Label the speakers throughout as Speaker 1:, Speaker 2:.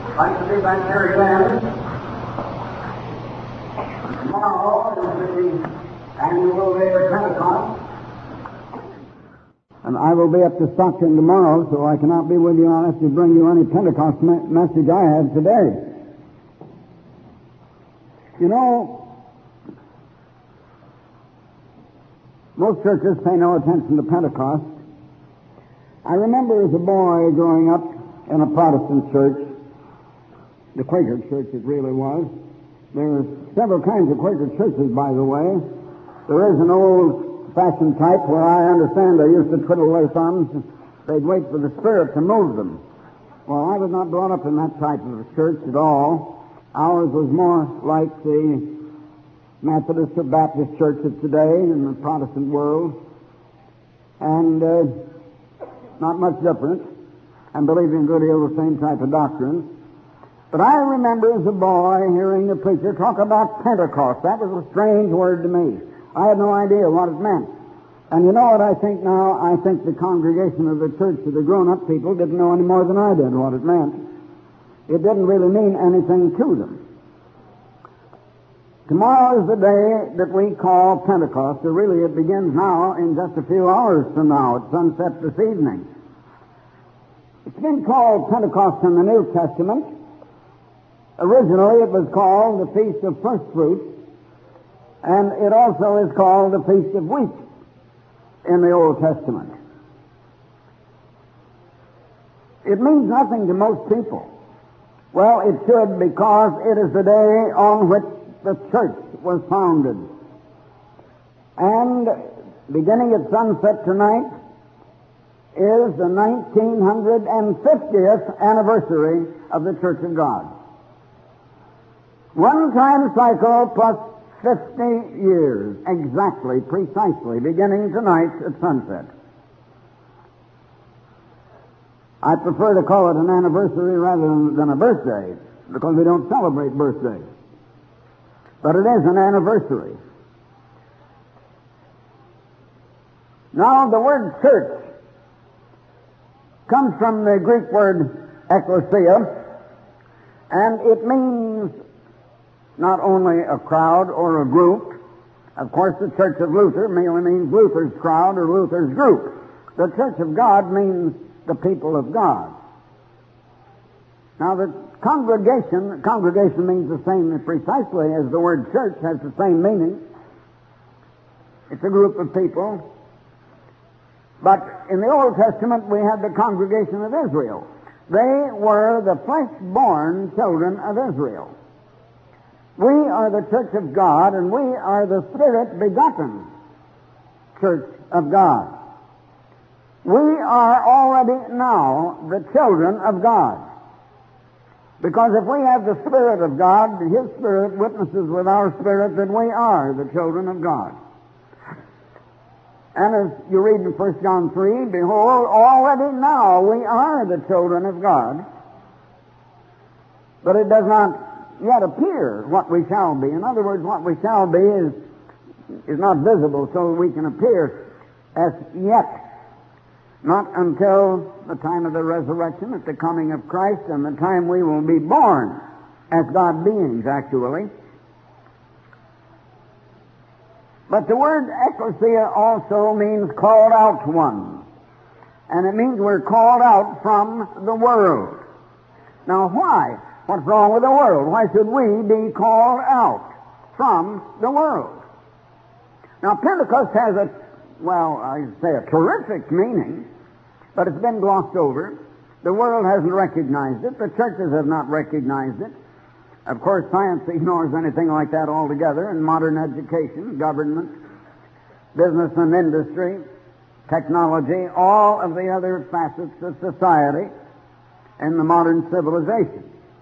Speaker 1: like to be back here again. Tomorrow is the annual day of Pentecost. And I will be up to Stockton tomorrow, so I cannot be with you unless to bring you any Pentecost message I have today. You know, most churches pay no attention to Pentecost. I remember as a boy growing up in a Protestant church, the Quaker church it really was. There are several kinds of Quaker churches, by the way. There is an old-fashioned type where I understand they used to twiddle their thumbs. They'd wait for the Spirit to move them. Well, I was not brought up in that type of a church at all. Ours was more like the Methodist or Baptist church of today in the Protestant world. And not much different, and believing a good deal of the same type of doctrine. But I remember as a boy hearing the preacher talk about Pentecost. That was a strange word to me. I had no idea what it meant. And you know what I think now? I think the congregation of the church of the grown-up people didn't know any more than I did what it meant. It didn't really mean anything to them. Tomorrow is the day that we call Pentecost, or really it begins now in just a few hours from now at sunset this evening. It's been called Pentecost in the New Testament. Originally it was called the Feast of First Fruits, and it also is called the Feast of Weeks in the Old Testament. It means nothing to most people. Well, it should, because it is the day on which the church was founded. And beginning at sunset tonight is the 1950th anniversary of the Church of God. One-time cycle plus 50 years, exactly, precisely, beginning tonight at sunset. I prefer to call it an anniversary rather than a birthday, because we don't celebrate birthdays. But it is an anniversary. Now, the word church comes from the Greek word ekklesia, and it means not only a crowd or a group. Of course, the Church of Luther merely means Luther's crowd or Luther's group. The Church of God means the people of God. Now, the congregation means the same precisely as the word church has the same meaning. It's a group of people. But in the Old Testament, we had the congregation of Israel. They were the flesh-born children of Israel. We are the church of God, and we are the Spirit-begotten church of God. We are already now the children of God. Because if we have the Spirit of God, His Spirit witnesses with our spirit that we are the children of God. And as you read in 1 John 3, behold, already now we are the children of God. But it does not yet appear what we shall be. In other words, what we shall be is not visible so we can appear as yet. Not until the time of the resurrection, at the coming of Christ, and the time we will be born as God beings, actually. But the word ekklesia also means called out one. And it means we're called out from the world. Now why? What's wrong with the world? Why should we be called out from the world? Now Pentecost has a terrific meaning, but it's been glossed over. The world hasn't recognized it. The churches have not recognized it. Of course, science ignores anything like that altogether, and modern education, government, business and industry, technology, all of the other facets of society and the modern civilization.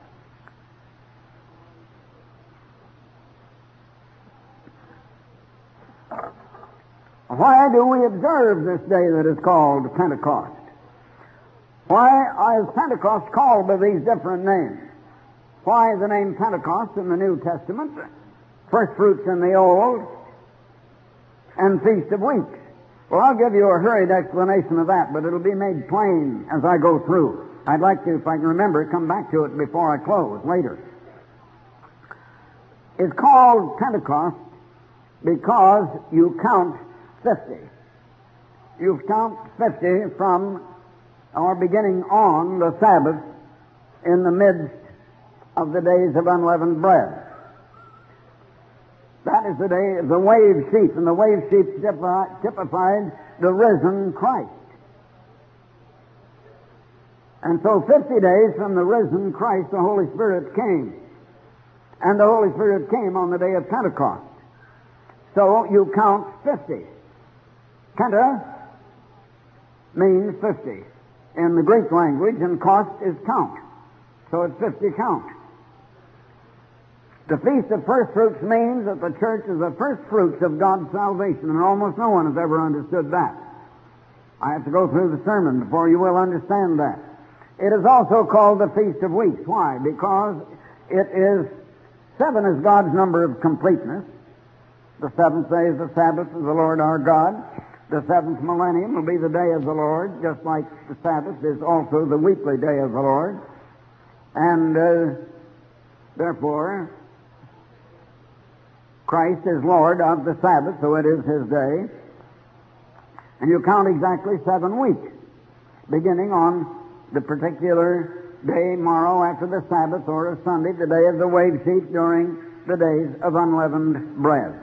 Speaker 1: Why do we observe this day that is called Pentecost? Why is Pentecost called by these different names? Why the name Pentecost in the New Testament, First Fruits in the Old, and Feast of Weeks? Well, I'll give you a hurried explanation of that, but it'll be made plain as I go through. I'd like to, if I can remember, come back to it before I close later. It's called Pentecost because you count 50. You count 50 from, or beginning on, the Sabbath in the midst of the days of unleavened bread. That is the day of the wave sheep, and the wave sheep typified the risen Christ. And so 50 days from the risen Christ, the Holy Spirit came. And the Holy Spirit came on the day of Pentecost. So you count 50. Penta means 50 in the Greek language, and cost is count. So it's 50 count. The Feast of First Fruits means that the church is the first fruits of God's salvation, and almost no one has ever understood that. I have to go through the sermon before you will understand that. It is also called the Feast of Weeks. Why? Because it is, 7 is God's number of completeness. The seventh day is the Sabbath of the Lord our God. The seventh millennium will be the day of the Lord, just like the Sabbath is also the weekly day of the Lord. And therefore, Christ is Lord of the Sabbath, so it is His day. And you count exactly 7 weeks, beginning on the particular day, morrow, after the Sabbath, or a Sunday, the day of the wave sheep, during the days of unleavened bread.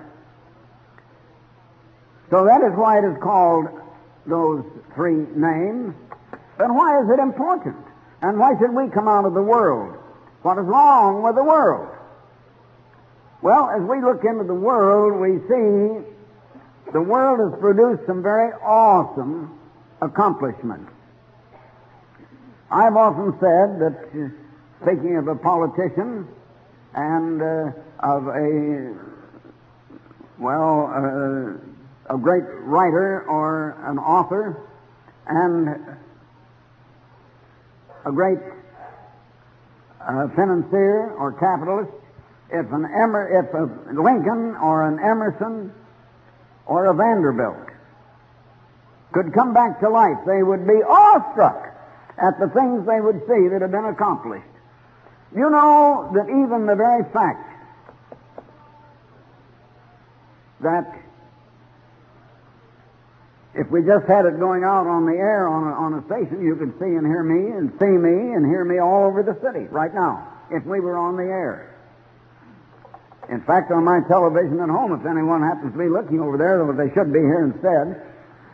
Speaker 1: So that is why it is called those 3 names. But why is it important? And why should we come out of the world? What is wrong with the world? Well, as we look into the world, we see the world has produced some very awesome accomplishments. I've often said that, speaking of a politician and of a great writer or an author and a great financier or capitalist, if a Lincoln or an Emerson or a Vanderbilt could come back to life, they would be awestruck at the things they would see that have been accomplished. You know that even the very fact that if we just had it going out on the air on a station, you could see and hear me and see me and hear me all over the city right now, if we were on the air. In fact, on my television at home, if anyone happens to be looking over there, though they should be here instead,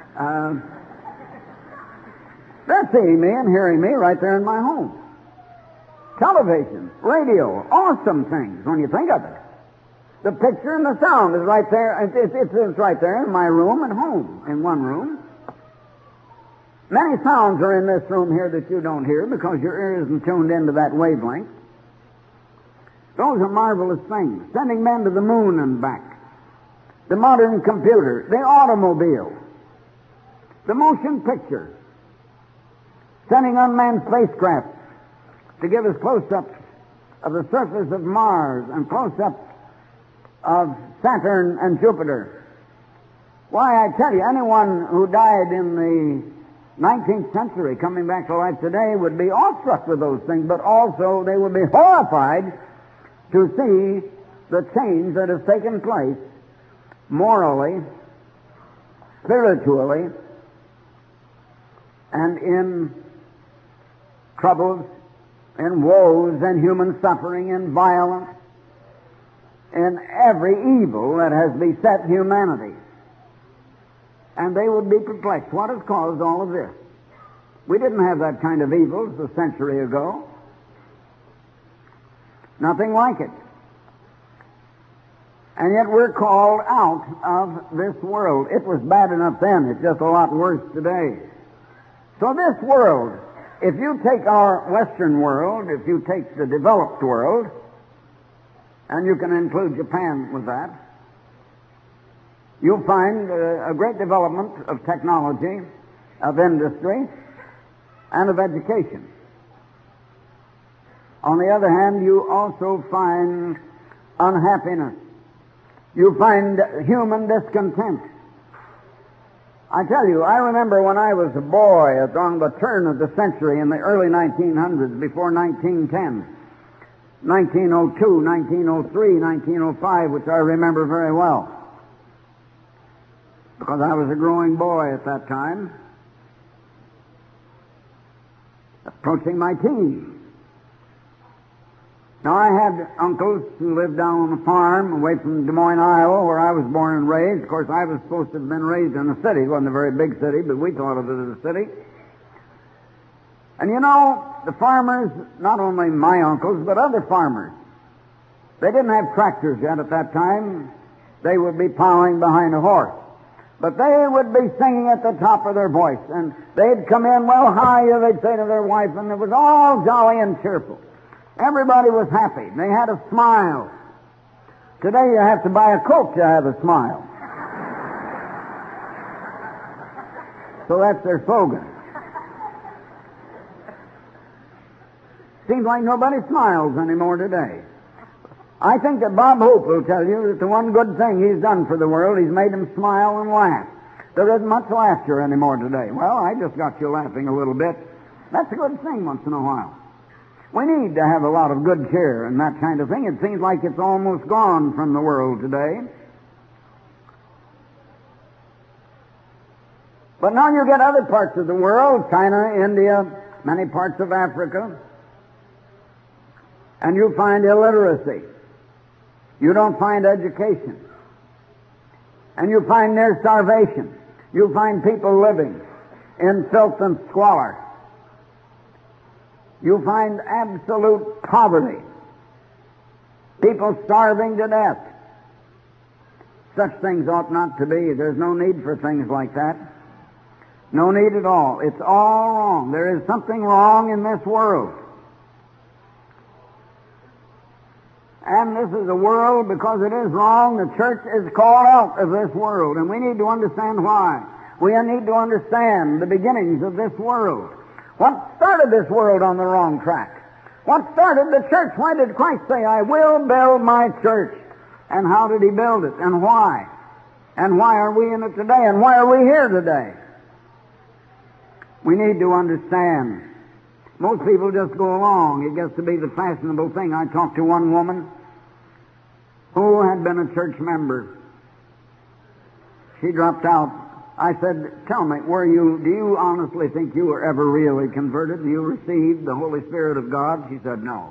Speaker 1: they're seeing me and hearing me right there in my home. Television, radio, awesome things when you think of it. The picture and the sound is right there. It's right there in my room at home, in one room. Many sounds are in this room here that you don't hear because your ear isn't tuned into that wavelength. Those are marvelous things. Sending men to the moon and back. The modern computer, the automobile, the motion picture, sending unmanned spacecraft to give us close-ups of the surface of Mars and close-ups of Saturn and Jupiter. Why, I tell you, anyone who died in the 19th century coming back to life today would be awestruck with those things, but also they would be horrified to see the change that has taken place morally, spiritually, and in troubles, in woes, and human suffering, and violence, in every evil that has beset humanity. And they would be perplexed. What has caused all of this? We didn't have that kind of evils a century ago. Nothing like it. And yet we're called out of this world. It was bad enough then. It's just a lot worse today. So this world, if you take our Western world, if you take the developed world, and you can include Japan with that, you'll find a great development of technology, of industry, and of education. On the other hand, you also find unhappiness. You find human discontent. I tell you, I remember when I was a boy on the turn of the century in the early 1900s, before 1910, 1902, 1903, 1905, which I remember very well, because I was a growing boy at that time, approaching my teens. Now, I had uncles who lived down on a farm away from Des Moines, Iowa, where I was born and raised. Of course, I was supposed to have been raised in a city. It wasn't a very big city, but we thought of it as a city. And you know, the farmers, not only my uncles, but other farmers, they didn't have tractors yet at that time. They would be plowing behind a horse. But they would be singing at the top of their voice. And they'd come in, well, hi, they'd say to their wife, and it was all jolly and cheerful. Everybody was happy. They had a smile. Today you have to buy a Coke to have a smile. So that's their slogan. Seems like nobody smiles anymore today. I think that Bob Hope will tell you that the one good thing he's done for the world, he's made them smile and laugh. There isn't much laughter anymore today. Well, I just got you laughing a little bit. That's a good thing once in a while. We need to have a lot of good cheer and that kind of thing. It seems like it's almost gone from the world today. But now you get other parts of the world, China, India, many parts of Africa, and you find illiteracy. You don't find education. And you find near starvation. You find people living in filth and squalor. You find absolute poverty. People starving to death. Such things ought not to be. There's no need for things like that. No need at all. It's all wrong. There is something wrong in this world. And this is a world, because it is wrong, the church is called out of this world. And we need to understand why. We need to understand the beginnings of this world. What started this world on the wrong track? What started the church? Why did Christ say, I will build my church? And how did he build it? And why? And why are we in it today? And why are we here today? We need to understand. Most people just go along. It gets to be the fashionable thing. I talked to one woman who had been a church member. She dropped out. I said, tell me, do you honestly think you were ever really converted? You received the Holy Spirit of God? She said, no.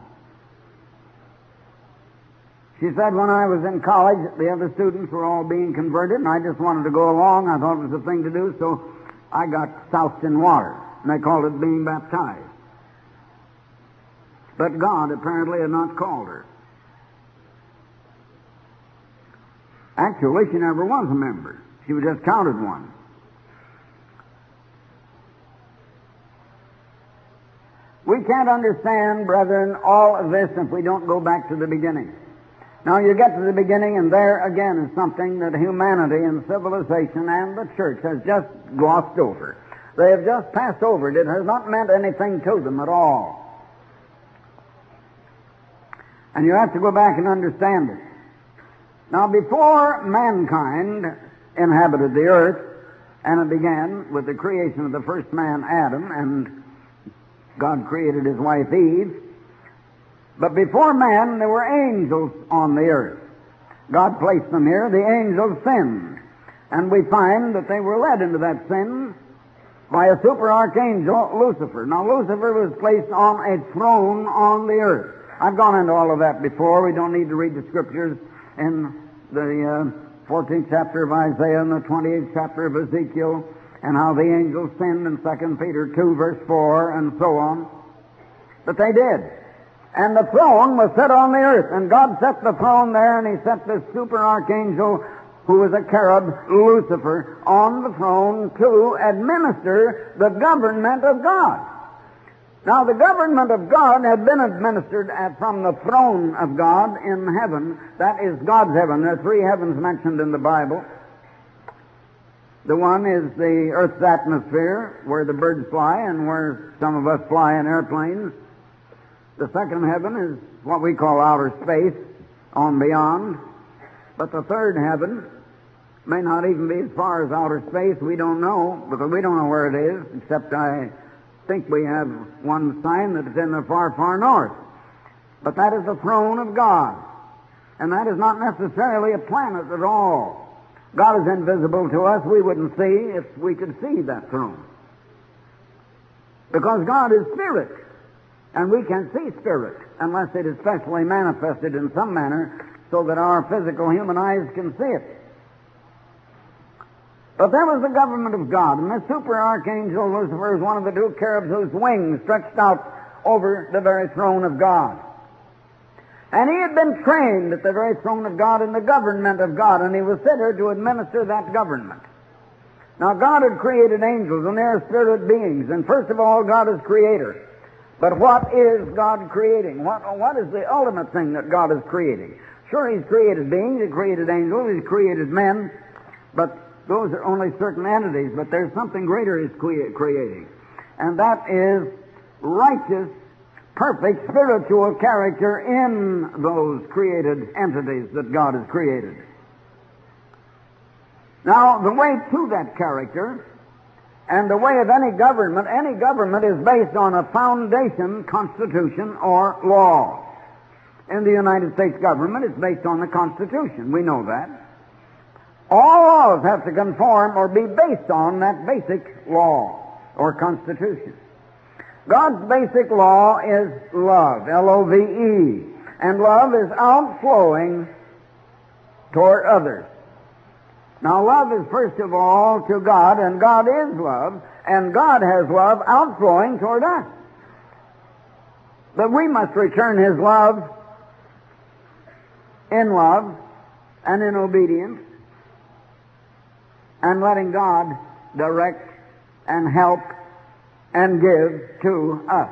Speaker 1: She said, when I was in college, the other students were all being converted, and I just wanted to go along. I thought it was the thing to do, so I got soused in water, and they called it being baptized. But God apparently had not called her. Actually, she never was a member. She was just counted one. We can't understand, brethren, all of this if we don't go back to the beginning. Now you get to the beginning, and there again is something that humanity and civilization and the church has just glossed over. They have just passed over it. It has not meant anything to them at all. And you have to go back and understand it. Now, before mankind inhabited the earth, and it began with the creation of the first man, Adam, and God created his wife, Eve. But before man, there were angels on the earth. God placed them here. The angels sinned. And we find that they were led into that sin by a super archangel, Lucifer. Now, Lucifer was placed on a throne on the earth. I've gone into all of that before. We don't need to read the scriptures in the 14th chapter of Isaiah and the 28th chapter of Ezekiel, and how the angels sinned in 2 Peter 2, verse 4, and so on. But they did. And the throne was set on the earth, and God set the throne there, and he set this super archangel, who was a cherub, Lucifer, on the throne to administer the government of God. Now, the government of God had been administered from the throne of God in heaven. That is God's heaven. There are three heavens mentioned in the Bible. The one is the earth's atmosphere, where the birds fly and where some of us fly in airplanes. The second heaven is what we call outer space, on beyond. But the third heaven May not even be as far as outer space. We don't know, because we don't know where it is, except I think we have one sign that it's in the far, far north. But that is the throne of God. And that is not necessarily a planet at all. God is invisible to us. We wouldn't see if we could see that throne. Because God is spirit. And we can see spirit unless it is specially manifested in some manner so that our physical human eyes can see it. But there was the government of God, and the super archangel Lucifer is one of the two cherubs whose wings stretched out over the very throne of God. And he had been trained at the very throne of God in the government of God, and he was set there to administer that government. Now, God had created angels, and they are spirit beings, and first of all, God is creator. But what is God creating? What is the ultimate thing that God is creating? Sure, He's created beings, He created angels, He's created men, but those are only certain entities, but there's something greater He's creating. And that is righteous, perfect, spiritual character in those created entities that God has created. Now, the way to that character and the way of any government is based on a foundation, constitution, or law. In the United States government, it's based on the Constitution. We know that. All laws have to conform or be based on that basic law or constitution. God's basic law is love, L-O-V-E, and love is outflowing toward others. Now, love is first of all to God, and God is love, and God has love outflowing toward us. But we must return His love and in obedience, and letting God direct and help and give to us.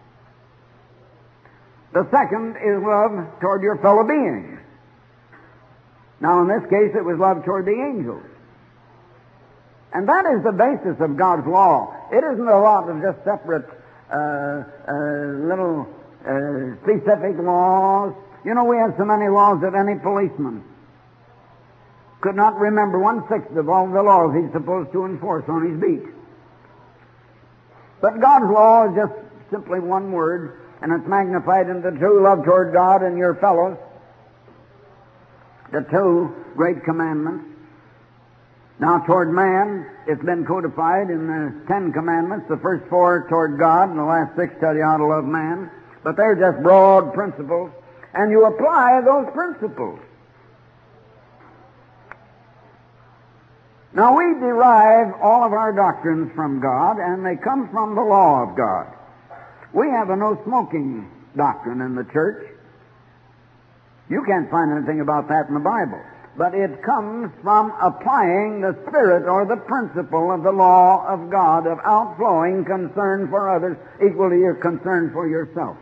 Speaker 1: The second is love toward your fellow beings. Now, in this case, it was love toward the angels. And that is the basis of God's law. It isn't a lot of just separate little specific laws. You know, we have so many laws that any policeman could not remember 1/6 of all the laws he's supposed to enforce on his beat. But God's law is just simply one word, and it's magnified into two: love toward God and your fellows, the two great commandments. Now, toward man, it's been codified in the 10 commandments, the first 4 toward God, and the last 6 tell you how to love man. But they're just broad principles, and you apply those principles. Now, we derive all of our doctrines from God, and they come from the law of God. We have a no-smoking doctrine in the church. You can't find anything about that in the Bible. But it comes from applying the spirit or the principle of the law of God, of outflowing concern for others equal to your concern for yourself.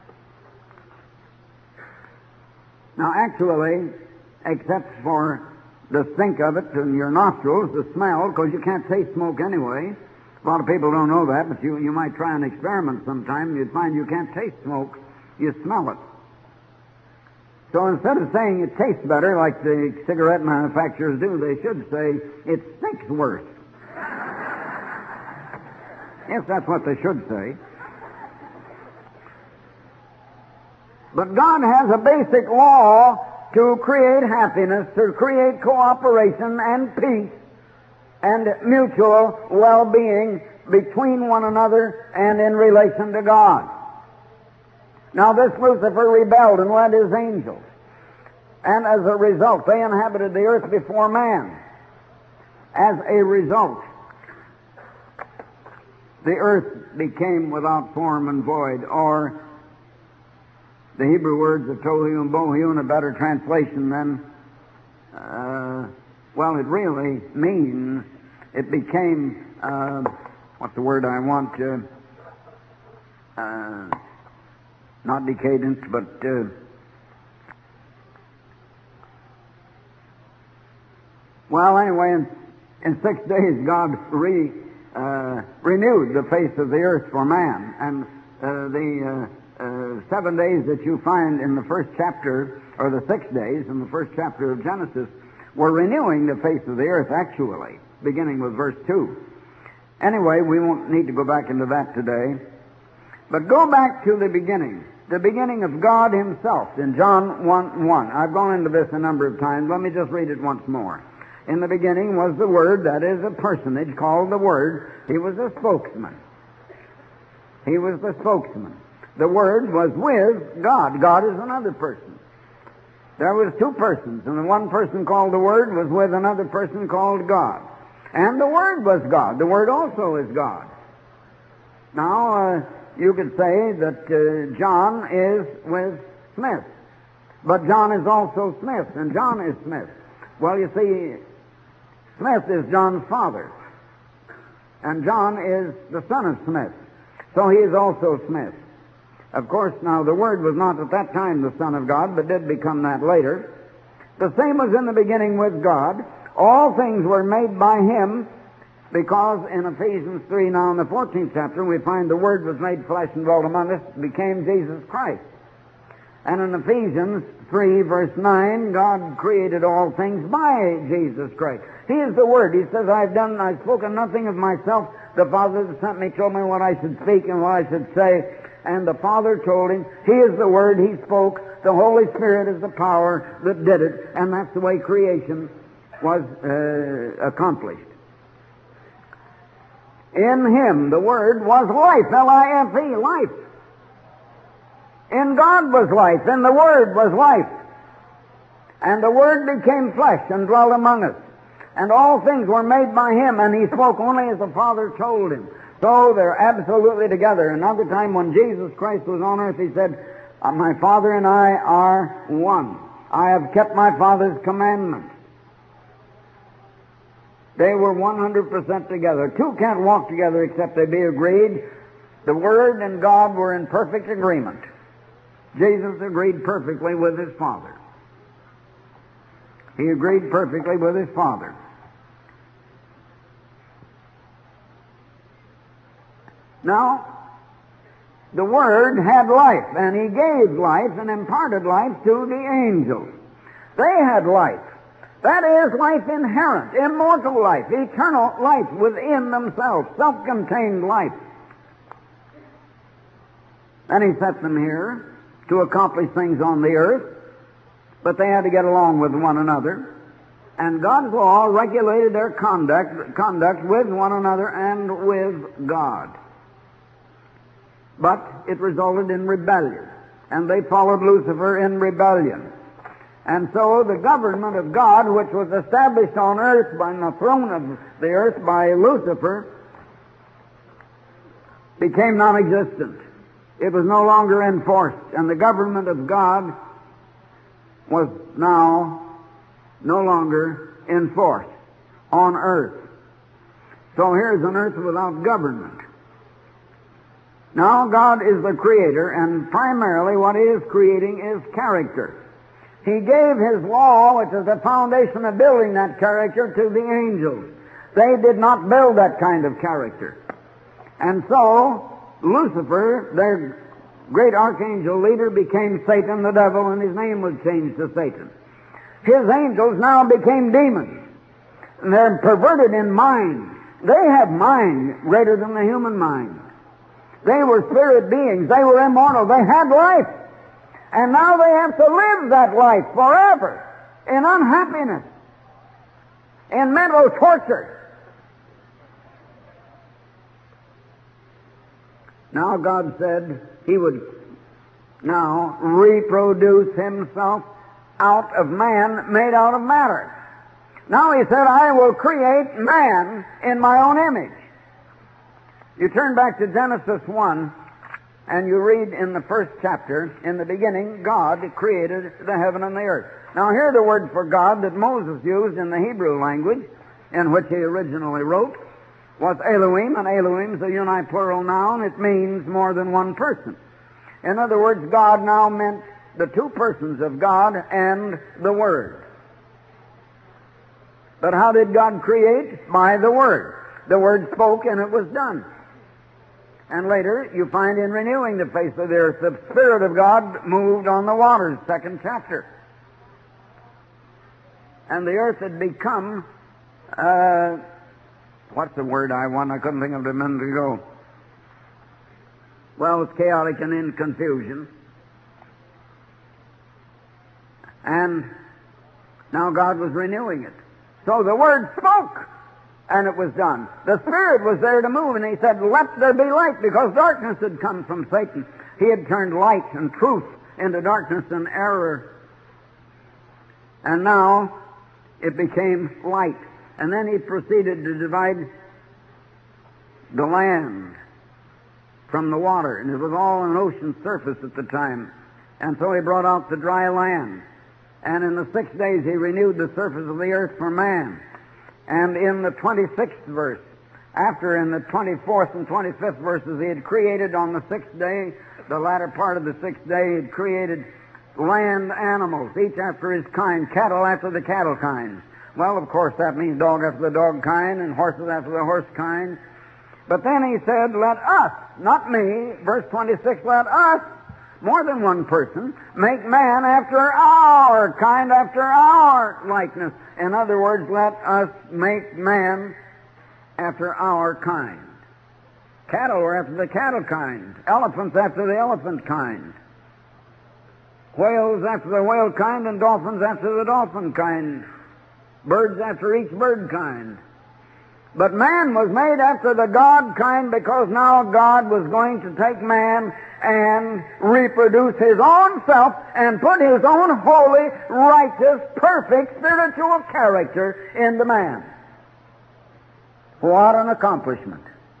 Speaker 1: Now, actually, except for the stink of it in your nostrils, the smell, because you can't taste smoke anyway. A lot of people don't know that, but you might try an experiment sometime. You'd find you can't taste smoke. You smell it. So instead of saying it tastes better, like the cigarette manufacturers do, they should say it stinks worse. Yes, that's what they should say. But God has a basic law to create happiness, to create cooperation and peace and mutual well-being between one another and in relation to God. Now, this Lucifer rebelled and led his angels. And as a result, they inhabited the earth before man. As a result, the earth became without form and void, or the Hebrew words of tohu and bohu, in a better translation than, well, it really means it became, what's the word I want? Not decadent, but well, anyway, in 6 days God renewed the face of the earth for man, and the 7 days that you find in the first chapter, or the 6 days in the first chapter of Genesis, were renewing the face of the earth, actually, beginning with verse 2. Anyway, we won't need to go back into that today. But go back to the beginning of God Himself in John 1:1. I've gone into this a number of times. Let me just read it once more. In the beginning was the Word, that is a personage called the Word. He was a spokesman. He was the spokesman. The Word was with God. God is another person. There was two persons, and the one person called the Word was with another person called God. And the Word was God. The Word also is God. Now, you could say that John is with Smith. But John is also Smith, and John is Smith. Well, you see, Smith is John's father. And John is the son of Smith. So he is also Smith. Of course, now, the Word was not at that time the Son of God, but did become that later. The same was in the beginning with God. All things were made by Him, because in Ephesians 3, now in the 14th chapter, we find the Word was made flesh and dwelt among us, became Jesus Christ. And in Ephesians 3, verse 9, God created all things by Jesus Christ. He is the Word. He says, I've spoken nothing of myself. The Father that sent me told me what I should speak and what I should say. And the Father told him, He is the Word, He spoke. The Holy Spirit is the power that did it. And that's the way creation was accomplished. In Him, the Word was life, L-I-F-E, life. In God was life, and the Word was life. And the Word became flesh and dwelt among us. And all things were made by Him, and He spoke only as the Father told Him. So they're absolutely together. Another time when Jesus Christ was on earth, He said, my Father and I are one. I have kept my Father's commandments. They were 100% together. Two can't walk together except they be agreed. The Word and God were in perfect agreement. Jesus agreed perfectly with His Father. He agreed perfectly with His Father. Now, the Word had life, and He gave life and imparted life to the angels. They had life. That is life inherent, immortal life, eternal life within themselves, self-contained life. And He set them here to accomplish things on the earth, but they had to get along with one another. And God's law regulated their conduct with one another and with God. But it resulted in rebellion, and they followed Lucifer in rebellion. And so the government of God, which was established on earth by the throne of the earth by Lucifer, became non-existent. It was no longer enforced, and the government of God was now no longer enforced on earth. So here's an earth without government. Now God is the Creator, and primarily what He is creating is character. He gave His law, which is the foundation of building that character, to the angels. They did not build that kind of character. And so, Lucifer, their great archangel leader, became Satan the devil, and his name was changed to Satan. His angels now became demons. And they're perverted in mind. They have mind greater than the human mind. They were spirit beings. They were immortal. They had life. And now they have to live that life forever in unhappiness, in mental torture. Now God said He would now reproduce Himself out of man, made out of matter. Now He said, I will create man in my own image. You turn back to Genesis 1, and you read in the first chapter, in the beginning, God created the heaven and the earth. Now here the word for God that Moses used in the Hebrew language, in which he originally wrote, was Elohim, and Elohim is a uniplural noun. It means more than one person. In other words, God now meant the two persons of God and the Word. But how did God create? By the Word. The Word spoke and it was done. And later, you find in renewing the face of the earth, the Spirit of God moved on the waters, second chapter. and the earth had become, what's the word I want? I couldn't think of it a minute ago. Well, it's chaotic and in confusion. And now God was renewing it. So the Word spoke, and it was done. The Spirit was there to move, and He said, "Let there be light," because darkness had come from Satan. He had turned light and truth into darkness and error. And now it became light. And then He proceeded to divide the land from the water, and it was all an ocean surface at the time. And so He brought out the dry land. And in the 6 days He renewed the surface of the earth for man. And in the 26th verse, after in the 24th and 25th verses, He had created on the 6th day, the latter part of the 6th day, He had created land animals, each after his kind, cattle after the cattle kind. Well, of course, that means dog after the dog kind and horses after the horse kind. But then He said, "Let us," not me, verse 26, "let us," more than one person, "make man after our kind, after our likeness." In other words, let us make man after our kind. Cattle were after the cattle kind. Elephants after the elephant kind. Whales after the whale kind, and dolphins after the dolphin kind. Birds after each bird kind. But man was made after the God kind, because now God was going to take man and reproduce His own self and put His own holy, righteous, perfect, spiritual character into man. What an accomplishment.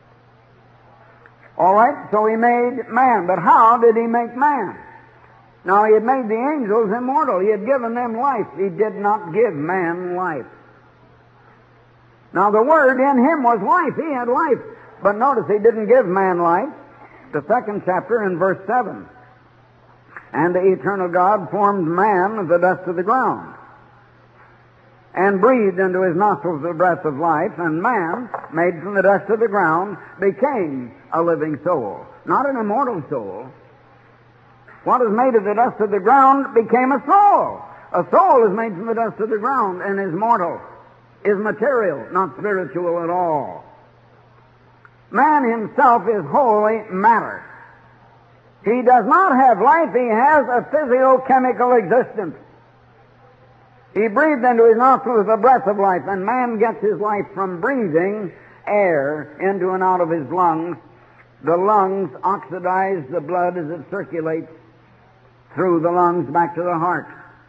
Speaker 1: All right, so He made man. But how did He make man? Now, He had made the angels immortal. He had given them life. He did not give man life. Now, the Word in Him was life. He had life. But notice He didn't give man life. The 2nd chapter in verse 7. "And the eternal God formed man of the dust of the ground, and breathed into his nostrils the breath of life, and man, made from the dust of the ground, became a living soul." Not an immortal soul. What is made of the dust of the ground became a soul. A soul is made from the dust of the ground and is mortal, is material, not spiritual at all. Man himself is holy matter. He does not have life. He has a physicochemical existence. He breathed into his nostrils the breath of life, and man gets his life from breathing air into and out of his lungs. The lungs oxidize the blood as it circulates through the lungs back to the heart.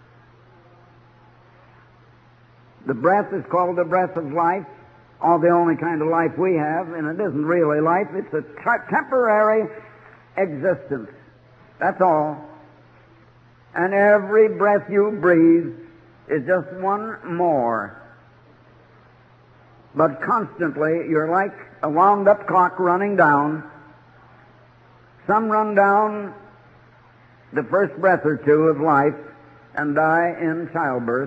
Speaker 1: The breath is called the breath of life, or the only kind of life we have, and it isn't really life. It's a temporary existence. That's all. And every breath you breathe is just one more. But constantly, you're like a wound-up clock running down. Some run down the first breath or two of life and die in childbirth.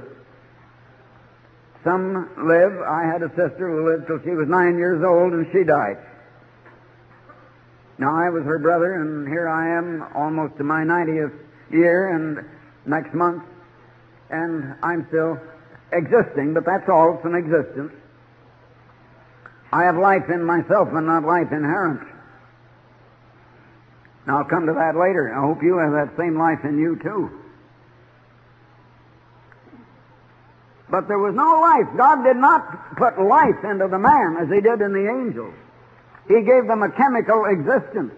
Speaker 1: Some live. I had a sister who lived till she was 9 years old, and she died. Now, I was her brother, and here I am almost to my 90th year, and next month, and I'm still existing, but that's all. It's an existence. I have life in myself and not life inherent. Now, I'll come to that later. I hope you have that same life in you, too. But there was no life. God did not put life into the man as He did in the angels. He gave them a chemical existence.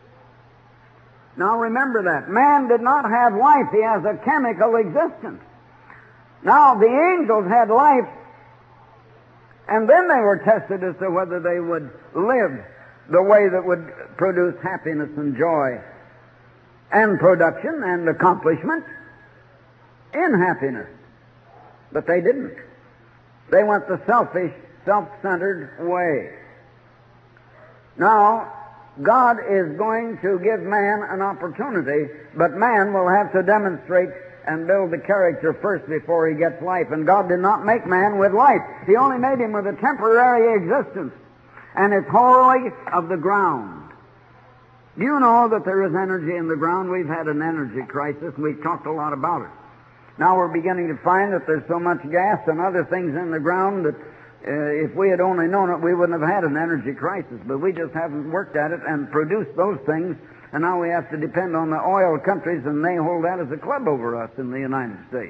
Speaker 1: Now, remember that. Man did not have life. He has a chemical existence. Now, the angels had life, and then they were tested as to whether they would live the way that would produce happiness and joy and production and accomplishment in happiness. But they didn't. They went the selfish, self-centered way. Now, God is going to give man an opportunity, but man will have to demonstrate and build the character first before he gets life. And God did not make man with life. He only made him with a temporary existence. And it's wholly of the ground. Do you know that there is energy in the ground? We've had an energy crisis, and we've talked a lot about it. Now we're beginning to find that there's so much gas and other things in the ground that if we had only known it, we wouldn't have had an energy crisis. But we just haven't worked at it and produced those things, and now we have to depend on the oil countries, and they hold that as a club over us in the United States.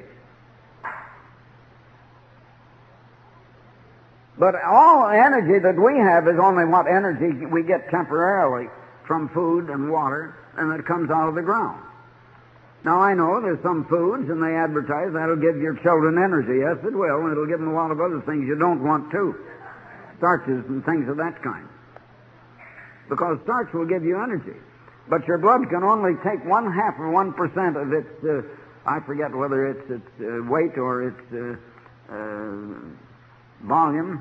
Speaker 1: But all energy that we have is only what energy we get temporarily from food and water, and it comes out of the ground. Now, I know there's some foods, and they advertise that'll give your children energy. Yes, it will, and it'll give them a lot of other things you don't want, too. Starches and things of that kind. Because starch will give you energy. But your blood can only take 1/2 of 1% of its, I forget whether it's its weight or its volume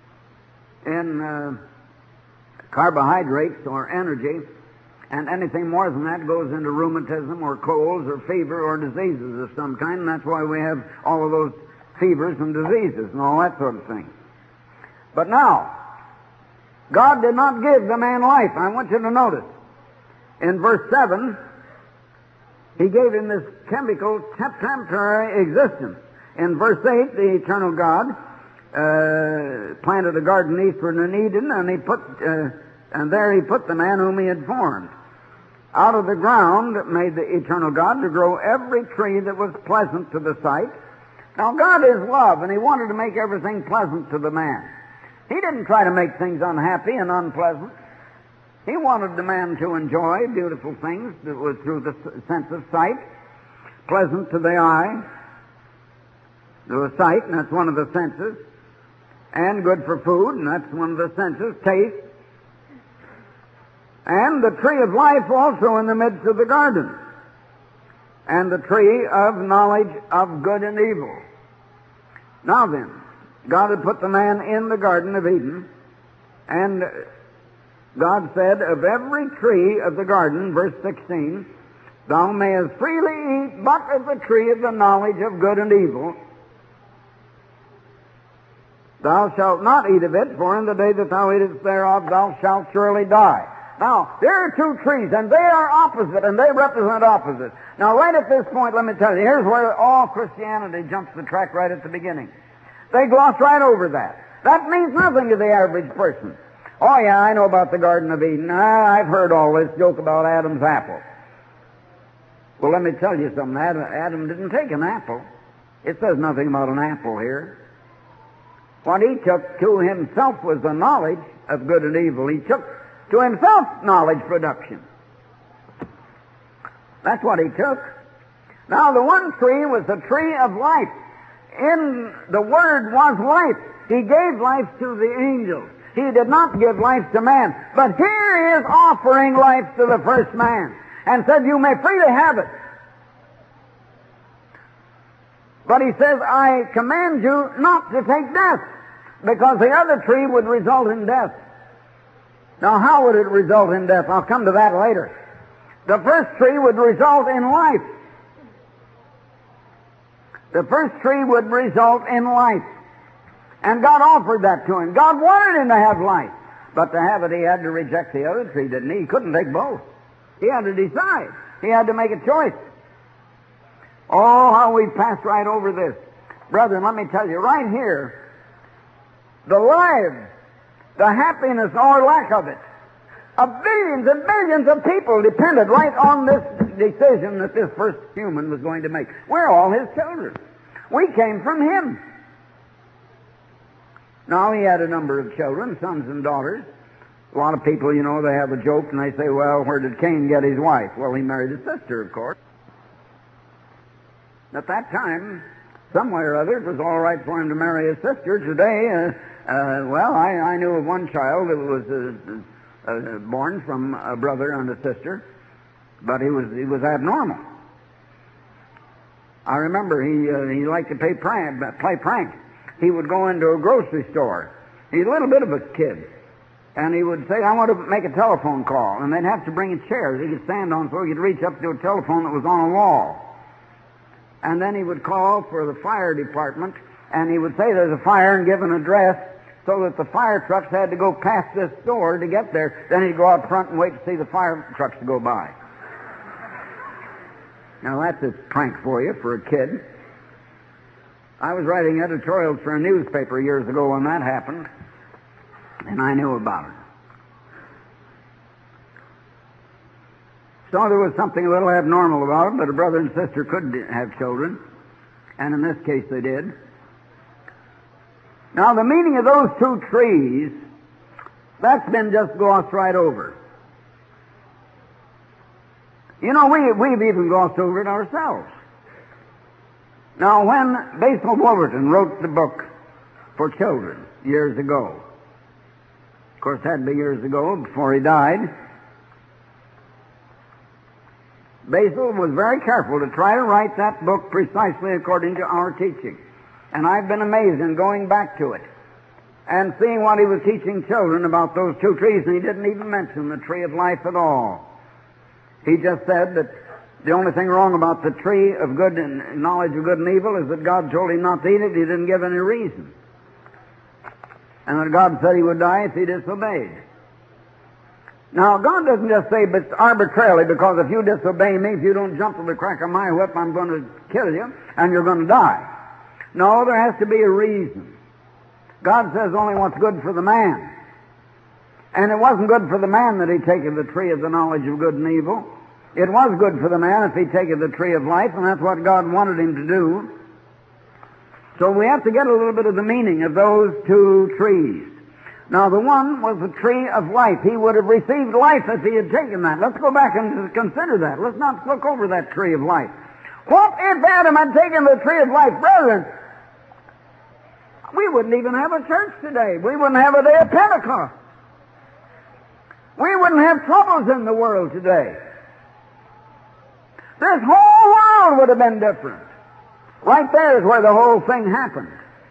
Speaker 1: in carbohydrates or energy. And anything more than that goes into rheumatism or colds or fever or diseases of some kind, and that's why we have all of those fevers and diseases and all that sort of thing. But now, God did not give the man life. I want you to notice. In verse 7, He gave him this chemical temporary existence. In verse 8, the eternal God planted a garden eastward in Eden, and there He put the man whom He had formed. Out of the ground made the eternal God to grow every tree that was pleasant to the sight. Now, God is love, and He wanted to make everything pleasant to the man. He didn't try to make things unhappy and unpleasant. He wanted the man to enjoy beautiful things that was through the sense of sight, pleasant to the eye, the sight, and that's one of the senses, and good for food, and that's one of the senses, taste, and the tree of life also in the midst of the garden, and the tree of knowledge of good and evil. Now then, God had put the man in the Garden of Eden, and God said, of every tree of the garden, verse 16, thou mayest freely eat but of the tree of the knowledge of good and evil. Thou shalt not eat of it, for in the day that thou eatest thereof thou shalt surely die. Now, there are two trees, and they are opposite, and they represent opposites. Now, right at this point, let me tell you, here's where all Christianity jumps the track right at the beginning. They gloss right over that. That means nothing to the average person. Oh, yeah, I know about the Garden of Eden. I've heard all this joke about Adam's apple. Well, let me tell you something. Adam didn't take an apple. It says nothing about an apple here. What he took to himself was the knowledge of good and evil. He took to himself knowledge production. That's what he took. Now, the one tree was the tree of life. In the Word was life. He gave life to the angels. He did not give life to man. But here He is offering life to the first man and said, you may freely have it. But He says, I command you not to take death, because the other tree would result in death. Now, how would it result in death? I'll come to that later. The first tree would result in life. The first tree would result in life. And God offered that to him. God wanted him to have life. But to have it, he had to reject the other tree, didn't he? He couldn't take both. He had to decide. He had to make a choice. Oh, how we passed right over this. Brethren, let me tell you, right here, the lives, the happiness or lack of it, of billions and billions of people depended right on this decision that this first human was going to make. We're all his children. We came from him. Now, he had a number of children, sons and daughters. A lot of people, you know, they have a joke and they say, well, where did Cain get his wife? Well, he married his sister, of course. At that time, some way or other, it was all right for him to marry his sister. Today, I knew of one child that was born from a brother and a sister, but he was abnormal. I remember he liked to play pranks. He would go into a grocery store. He's a little bit of a kid. And he would say, I want to make a telephone call. And they'd have to bring a chair that he could stand on so he could reach up to a telephone that was on a wall. And then he would call for the fire department, and he would say there's a fire and give an address so that the fire trucks had to go past this store to get there. Then he'd go out front and wait to see the fire trucks to go by. Now, that's a prank for you, for a kid. I was writing editorials for a newspaper years ago when that happened, and I knew about it. So there was something a little abnormal about it, but a brother and sister could have children, and in this case they did. Now the meaning of those two trees, that's been just glossed right over. You know, we've even glossed over it ourselves. Now, when Basil Wolverton wrote the book for children years ago, of course, that had to be years ago before he died, Basil was very careful to try to write that book precisely according to our teaching. And I've been amazed in going back to it and seeing what he was teaching children about those two trees, and he didn't even mention the tree of life at all. He just said that the only thing wrong about the tree of good and knowledge of good and evil is that God told him not to eat it. He didn't give any reason. And that God said he would die if he disobeyed. Now, God doesn't just say but arbitrarily, because if you disobey me, if you don't jump to the crack of my whip, I'm going to kill you, and you're going to die. No, there has to be a reason. God says only what's good for the man. And it wasn't good for the man that he taketh the tree of the knowledge of good and evil. It was good for the man if he taketh the tree of life, and that's what God wanted him to do. So we have to get a little bit of the meaning of those two trees. Now, the one was the tree of life. He would have received life if he had taken that. Let's go back and consider that. Let's not look over that tree of life. What if Adam had taken the tree of life? Brethren, we wouldn't even have a church today. We wouldn't have a day of Pentecost. We wouldn't have troubles in the world today. This whole world would have been different. Right there is where the whole thing happened.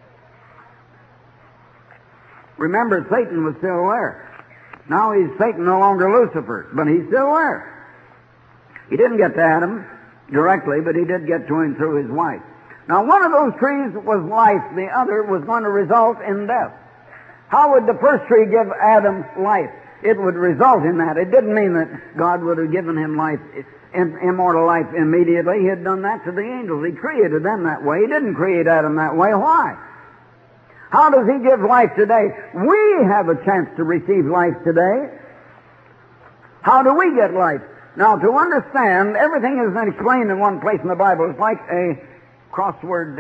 Speaker 1: Remember, Satan was still there. Now he's Satan, no longer Lucifer, but he's still there. He didn't get to Adam directly, but he did get to him through his wife. Now, one of those trees was life. The other was going to result in death. How would the first tree give Adam life? It would result in that. It didn't mean that God would have given him life, immortal life immediately. He had done that to the angels. He created them that way. He didn't create Adam that way. Why? How does he give life today? We have a chance to receive life today. How do we get life? Now, to understand, everything isn't explained in one place in the Bible. It's like a crossword,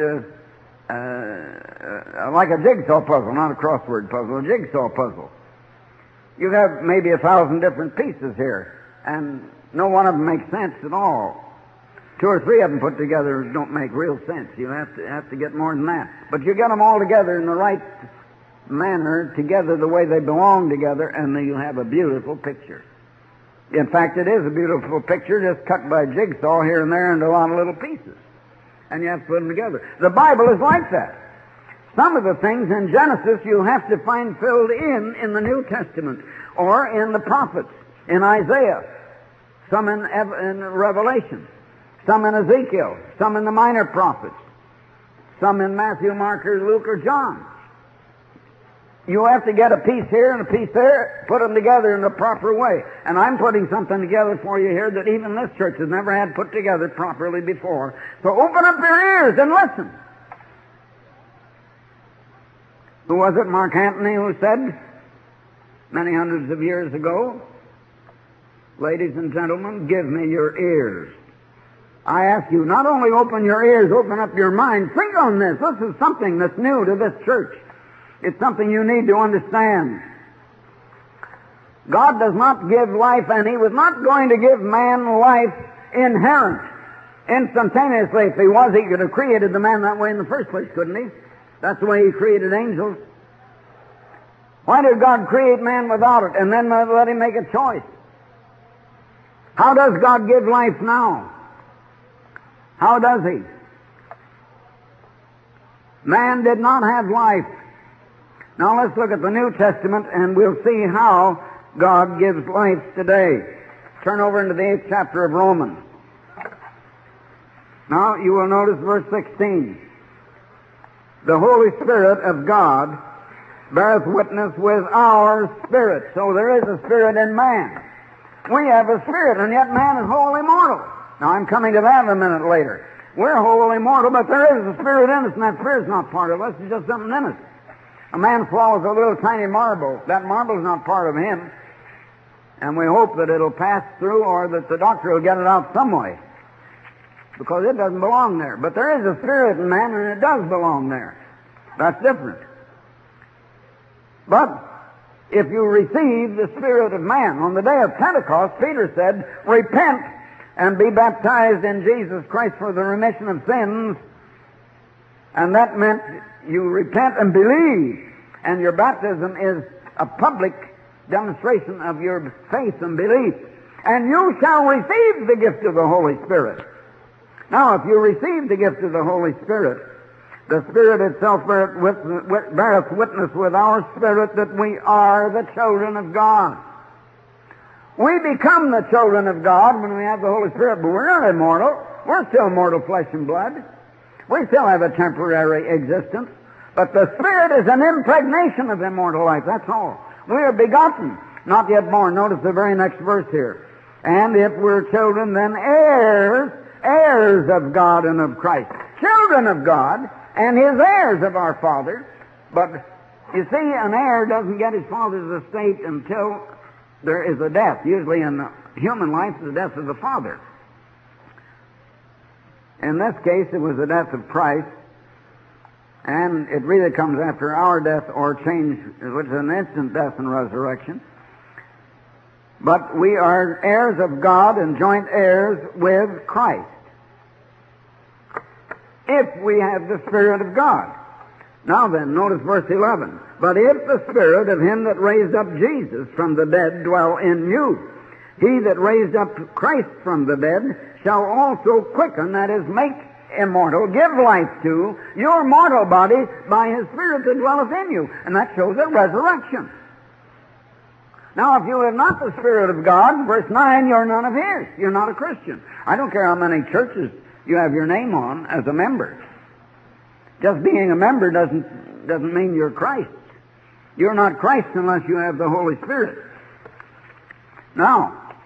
Speaker 1: like a jigsaw puzzle, not a crossword puzzle, a jigsaw puzzle. You have maybe 1,000 different pieces here, and no one of them makes sense at all. 2 or 3 of them put together don't make real sense. You have to get more than that. But you get them all together in the right manner, together the way they belong together, and then you have a beautiful picture. In fact, it is a beautiful picture, just cut by a jigsaw here and there into a lot of little pieces. And you have to put them together. The Bible is like that. Some of the things in Genesis you have to find filled in the New Testament, or in the prophets, in Isaiah, some in Revelation, some in Ezekiel, some in the minor prophets, some in Matthew, Mark, or Luke, or John. You have to get a piece here and a piece there, put them together in the proper way. And I'm putting something together for you here that even this church has never had put together properly before. So open up your ears and listen. Who was it, Mark Antony, who said, many hundreds of years ago, "Ladies and gentlemen, give me your ears." I ask you, not only open your ears, open up your mind. Think on this. This is something that's new to this church. It's something you need to understand. God does not give life, and He was not going to give man life inherent, instantaneously. If He was, He could have created the man that way in the first place, couldn't He? That's the way He created angels. Why did God create man without it, and then let him make a choice? How does God give life now? How does He? Man did not have life. Now let's look at the New Testament and we'll see how God gives life today. Turn over into the 8th chapter of Romans. Now you will notice verse 16. The Holy Spirit of God beareth witness with our spirit. So there is a spirit in man. We have a spirit, and yet man is wholly mortal. Now I'm coming to that in a minute later. We're wholly mortal, but there is a spirit in us, and that spirit's not part of us. It's just something in us. A man swallows a little tiny marble. That marble's not part of him. And we hope that it'll pass through, or that the doctor will get it out some way, because it doesn't belong there. But there is a spirit in man, and it does belong there. That's different. But if you receive the Spirit of man, on the day of Pentecost, Peter said, repent and be baptized in Jesus Christ for the remission of sins. And that meant you repent and believe. And your baptism is a public demonstration of your faith and belief. And you shall receive the gift of the Holy Spirit. Now, if you receive the gift of the Holy Spirit, the Spirit itself beareth witness with our spirit that we are the children of God. We become the children of God when we have the Holy Spirit, but we're not immortal. We're still mortal flesh and blood. We still have a temporary existence. But the Spirit is an impregnation of immortal life, that's all. We are begotten, not yet born. Notice the very next verse here. And if we're children, then heirs, heirs of God and of Christ. Children of God, and his heirs of our Father. But, you see, an heir doesn't get his father's estate until there is a death. Usually in human life, the death of the father. In this case, it was the death of Christ, and it really comes after our death or change, which is an instant death and resurrection. But we are heirs of God and joint heirs with Christ, if we have the Spirit of God. Now then, notice verse 11. But if the Spirit of him that raised up Jesus from the dead dwell in you, he that raised up Christ from the dead shall also quicken, that is, make immortal, give life to your mortal body by his Spirit that dwelleth in you. And that shows a resurrection. Now, if you have not the Spirit of God, verse 9, you're none of his. You're not a Christian. I don't care how many churches you have your name on as a member. Just being a member doesn't mean you're Christ. You're not Christ unless you have the Holy Spirit. Now,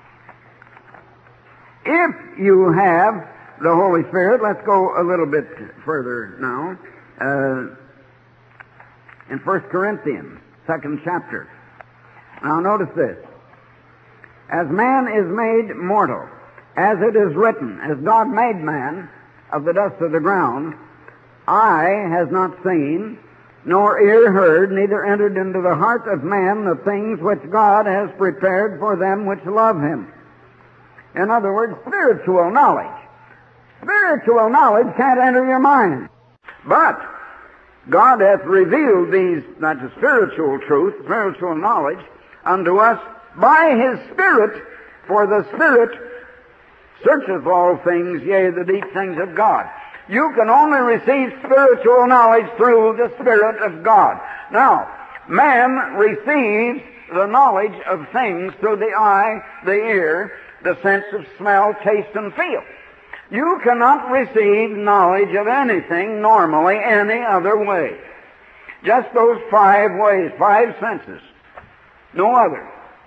Speaker 1: if you have the Holy Spirit, let's go a little bit further now. In 1 Corinthians, 2nd chapter. Now notice this. As man is made mortal, as it is written, as God made man of the dust of the ground, eye has not seen, nor ear heard, neither entered into the heart of man the things which God has prepared for them which love him. In other words, spiritual knowledge. Spiritual knowledge can't enter your mind. But God hath revealed these, that's a spiritual truth, spiritual knowledge, unto us by his Spirit, for the Spirit searcheth all things, yea, the deep things of God. You can only receive spiritual knowledge through the Spirit of God. Now, man receives the knowledge of things through the eye, the ear, the sense of smell, taste, and feel. You cannot receive knowledge of anything normally any other way. Just those 5 ways, 5 senses. No other.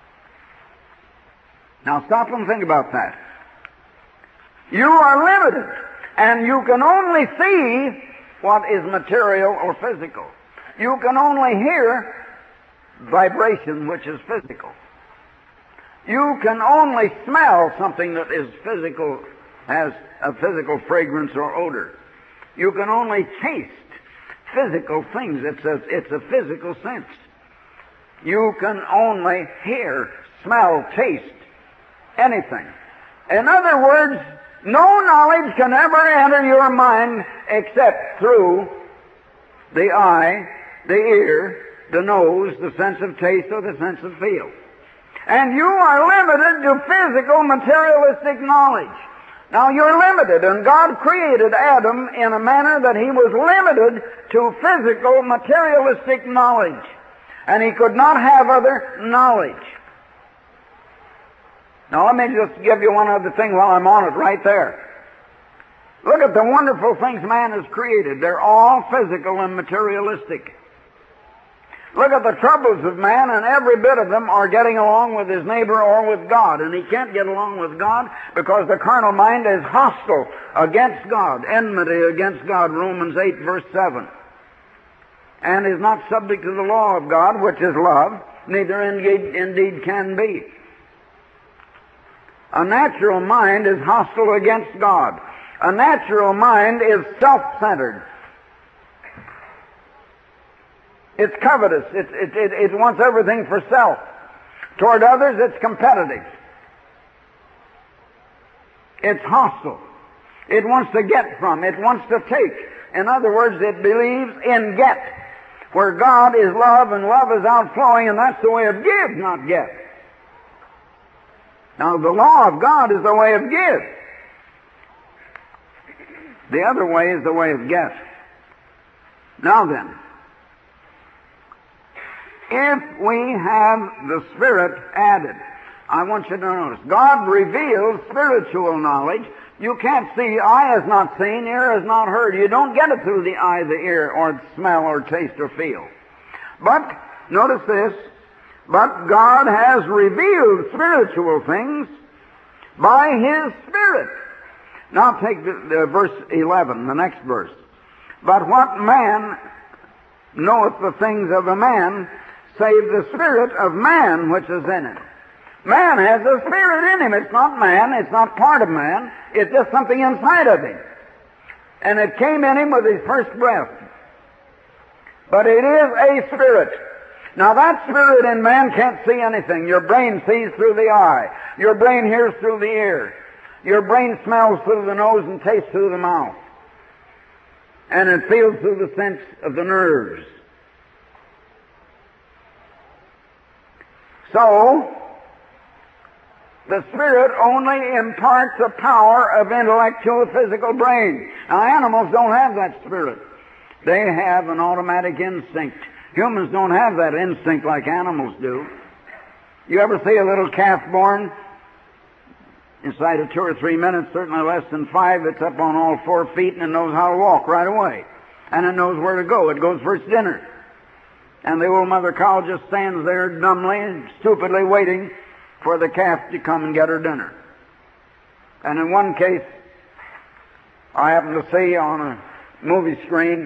Speaker 1: Now stop and think about that. You are limited, and you can only see what is material or physical. You can only hear vibration, which is physical. You can only smell something that is physical, has a physical fragrance or odor. You can only taste physical things. It's a physical sense. You can only hear, smell, taste anything. In other words, no knowledge can ever enter your mind except through the eye, the ear, the nose, the sense of taste, or the sense of feel. And you are limited to physical, materialistic knowledge. Now you're limited, and God created Adam in a manner that he was limited to physical, materialistic knowledge. And he could not have other knowledge. Now let me just give you one other thing while I'm on it right there. Look at the wonderful things man has created. They're all physical and materialistic. Look at the troubles of man, and every bit of them are getting along with his neighbor or with God. And he can't get along with God because the carnal mind is hostile against God, enmity against God, Romans 8, verse 7. And is not subject to the law of God, which is love, neither indeed can be. A natural mind is hostile against God. A natural mind is self-centered. It's covetous. It wants everything for self. Toward others, it's competitive. It's hostile. It wants to get from. It wants to take. In other words, it believes in get, where God is love and love is outflowing, and that's the way of give, not get. Now, the law of God is the way of give. The other way is the way of get. Now then, if we have the Spirit added, I want you to notice, God reveals spiritual knowledge. You can't see, eye has not seen, ear has not heard. You don't get it through the eye, the ear, or smell, or taste, or feel. But, notice this, but God has revealed spiritual things by His Spirit. Now take the verse 11, the next verse. But what man knoweth the things of a man, save the spirit of man which is in him? Man has a spirit in him. It's not man. It's not part of man. It's just something inside of him. And it came in him with his first breath. But it is a spirit. Now that spirit in man can't see anything. Your brain sees through the eye. Your brain hears through the ear. Your brain smells through the nose and tastes through the mouth. And it feels through the sense of the nerves. So, the Spirit only imparts a power of intellectual physical brain. Now, animals don't have that Spirit. They have an automatic instinct. Humans don't have that instinct like animals do. You ever see a little calf born? Inside of 2 or 3 minutes, certainly less than 5, it's up on all 4 feet and it knows how to walk right away. And it knows where to go. It goes for its dinner. And the old mother cow just stands there dumbly, stupidly waiting for the calf to come and get her dinner. And in one case, I happened to see on a movie screen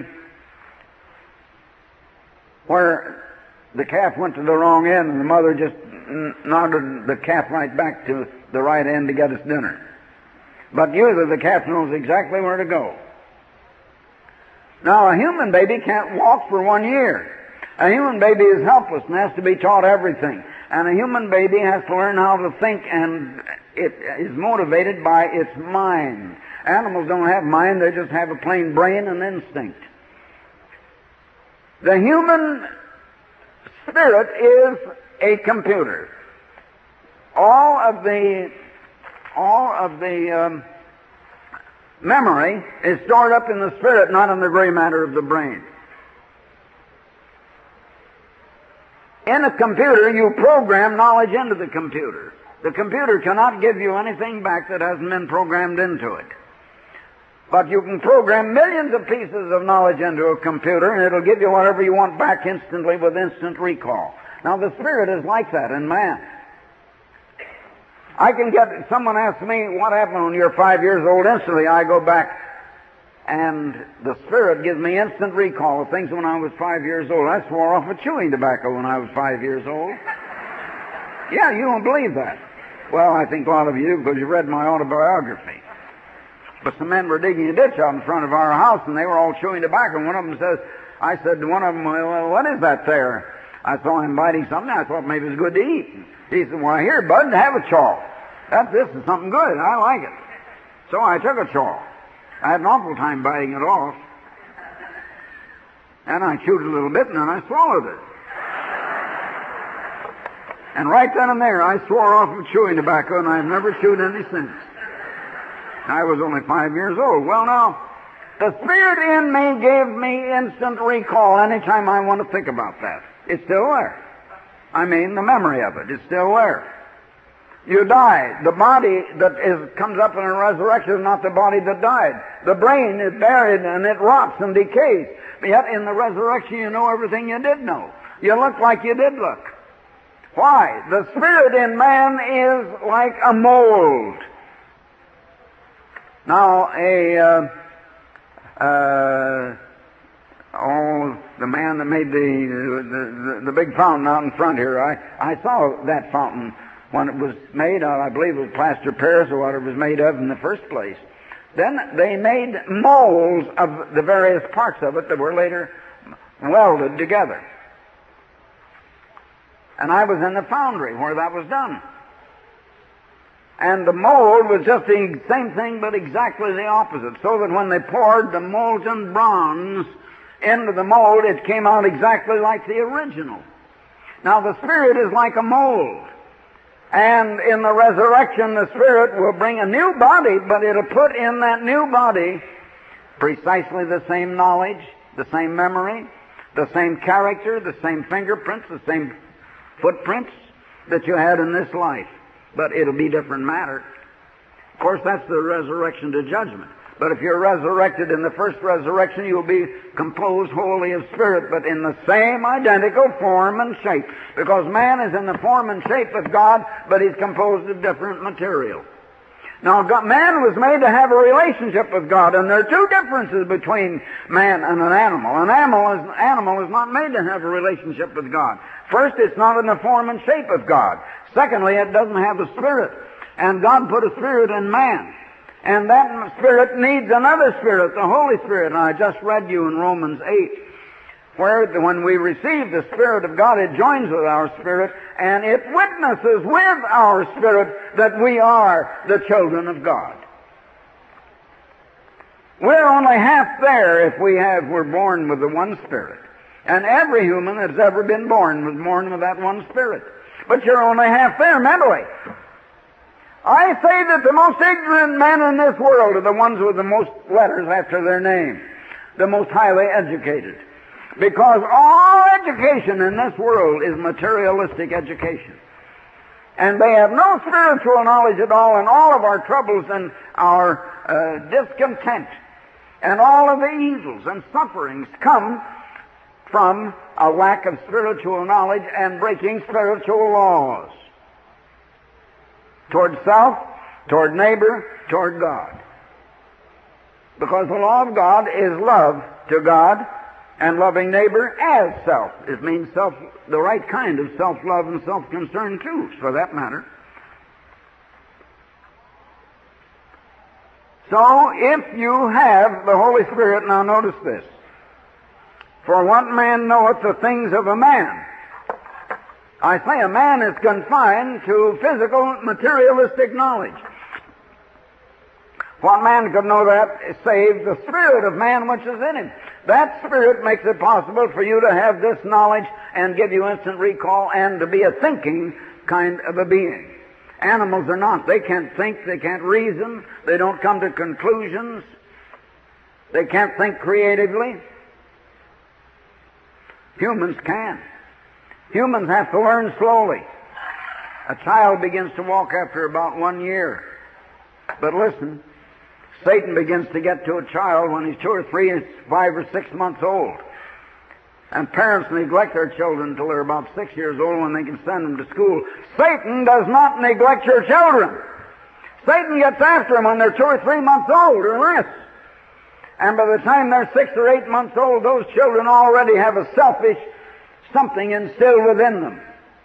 Speaker 1: where the calf went to the wrong end and the mother just nodded the calf right back to the right end to get its dinner. But usually the calf knows exactly where to go. Now, a human baby can't walk for 1 year. A human baby is helpless and has to be taught everything. And a human baby has to learn how to think, and it is motivated by its mind. Animals don't have mind, they just have a plain brain and instinct. The human spirit is a computer. All of the memory is stored up in the spirit, not in the gray matter of the brain. In a computer, you program knowledge into the computer. The computer cannot give you anything back that hasn't been programmed into it. But you can program millions of pieces of knowledge into a computer, and it'll give you whatever you want back instantly with instant recall. Now, the Spirit is like that in man. Someone asks me, what happened when you're 5 years old? Instantly, I go back, and the Spirit gives me instant recall of things when I was 5 years old. I swore off of chewing tobacco when I was 5 years old. Yeah, you don't believe that. Well, I think a lot of you do because you read my autobiography. But some men were digging a ditch out in front of our house, and they were all chewing tobacco. And one of them I said to one of them, well, what is that there? I saw him biting something. I thought maybe it was good to eat. He said, well, here, bud, have a chaw. This is something good. I like it. So I took a chaw. I had an awful time biting it off. And I chewed a little bit, and then I swallowed it. And right then and there, I swore off of chewing tobacco, and I've never chewed any since. I was only 5 years old. Well, now, the Spirit in me gave me instant recall anytime I want to think about that. It's still there. I mean, the memory of it is still there. You die. The body that comes up in a resurrection is not the body that died. The brain is buried and it rots and decays. But yet in the resurrection you know everything you did know. You look like you did look. Why? The spirit in man is like a mold. Now, the man that made the big fountain out in front here, I saw that fountain when it was made. I believe it was plaster Paris or what it was made of in the first place. Then they made molds of the various parts of it that were later welded together. And I was in the foundry where that was done. And the mold was just the same thing, but exactly the opposite. So that when they poured the molten bronze into the mold, it came out exactly like the original. Now the Spirit is like a mold. And in the resurrection, the Spirit will bring a new body, but it'll put in that new body precisely the same knowledge, the same memory, the same character, the same fingerprints, the same footprints that you had in this life. But it'll be different matter. Of course, that's the resurrection to judgment. But if you're resurrected in the first resurrection, you'll be composed wholly of Spirit, but in the same identical form and shape. Because man is in the form and shape of God, but he's composed of different material. Now, man was made to have a relationship with God, and there are two differences between man and an animal. An animal is not made to have a relationship with God. First, it's not in the form and shape of God. Secondly, it doesn't have a spirit. And God put a spirit in man. And that spirit needs another spirit, the Holy Spirit. And I just read you in Romans 8, where when we receive the Spirit of God, it joins with our spirit, and it witnesses with our spirit that we are the children of God. We're only half there if we're born with the one Spirit. And every human that's ever been born was born with that one Spirit. But you're only half there mentally. I say that the most ignorant men in this world are the ones with the most letters after their name, the most highly educated. Because all education in this world is materialistic education. And they have no spiritual knowledge at all, and all of our troubles and our discontent and all of the evils and sufferings come from a lack of spiritual knowledge and breaking spiritual laws toward self, toward neighbor, toward God. Because the law of God is love to God and loving neighbor as self. It means the right kind of self-love and self-concern too, for that matter. So, if you have the Holy Spirit, now notice this. For what man knoweth the things of a man? I say a man is confined to physical, materialistic knowledge. What man could know that save the spirit of man which is in him? That spirit makes it possible for you to have this knowledge and give you instant recall and to be a thinking kind of a being. Animals are not. They can't think, they can't reason, they don't come to conclusions, they can't think creatively. Humans can. Humans have to learn slowly. A child begins to walk after about 1 year. But listen, Satan begins to get to a child when he's 2 or 3, 5 or 6 months old. And parents neglect their children until they're about 6 years old when they can send them to school. Satan does not neglect your children. Satan gets after them when they're 2 or 3 months old or less. And by the time they're 6 or 8 months old, those children already have a selfish something instilled within them.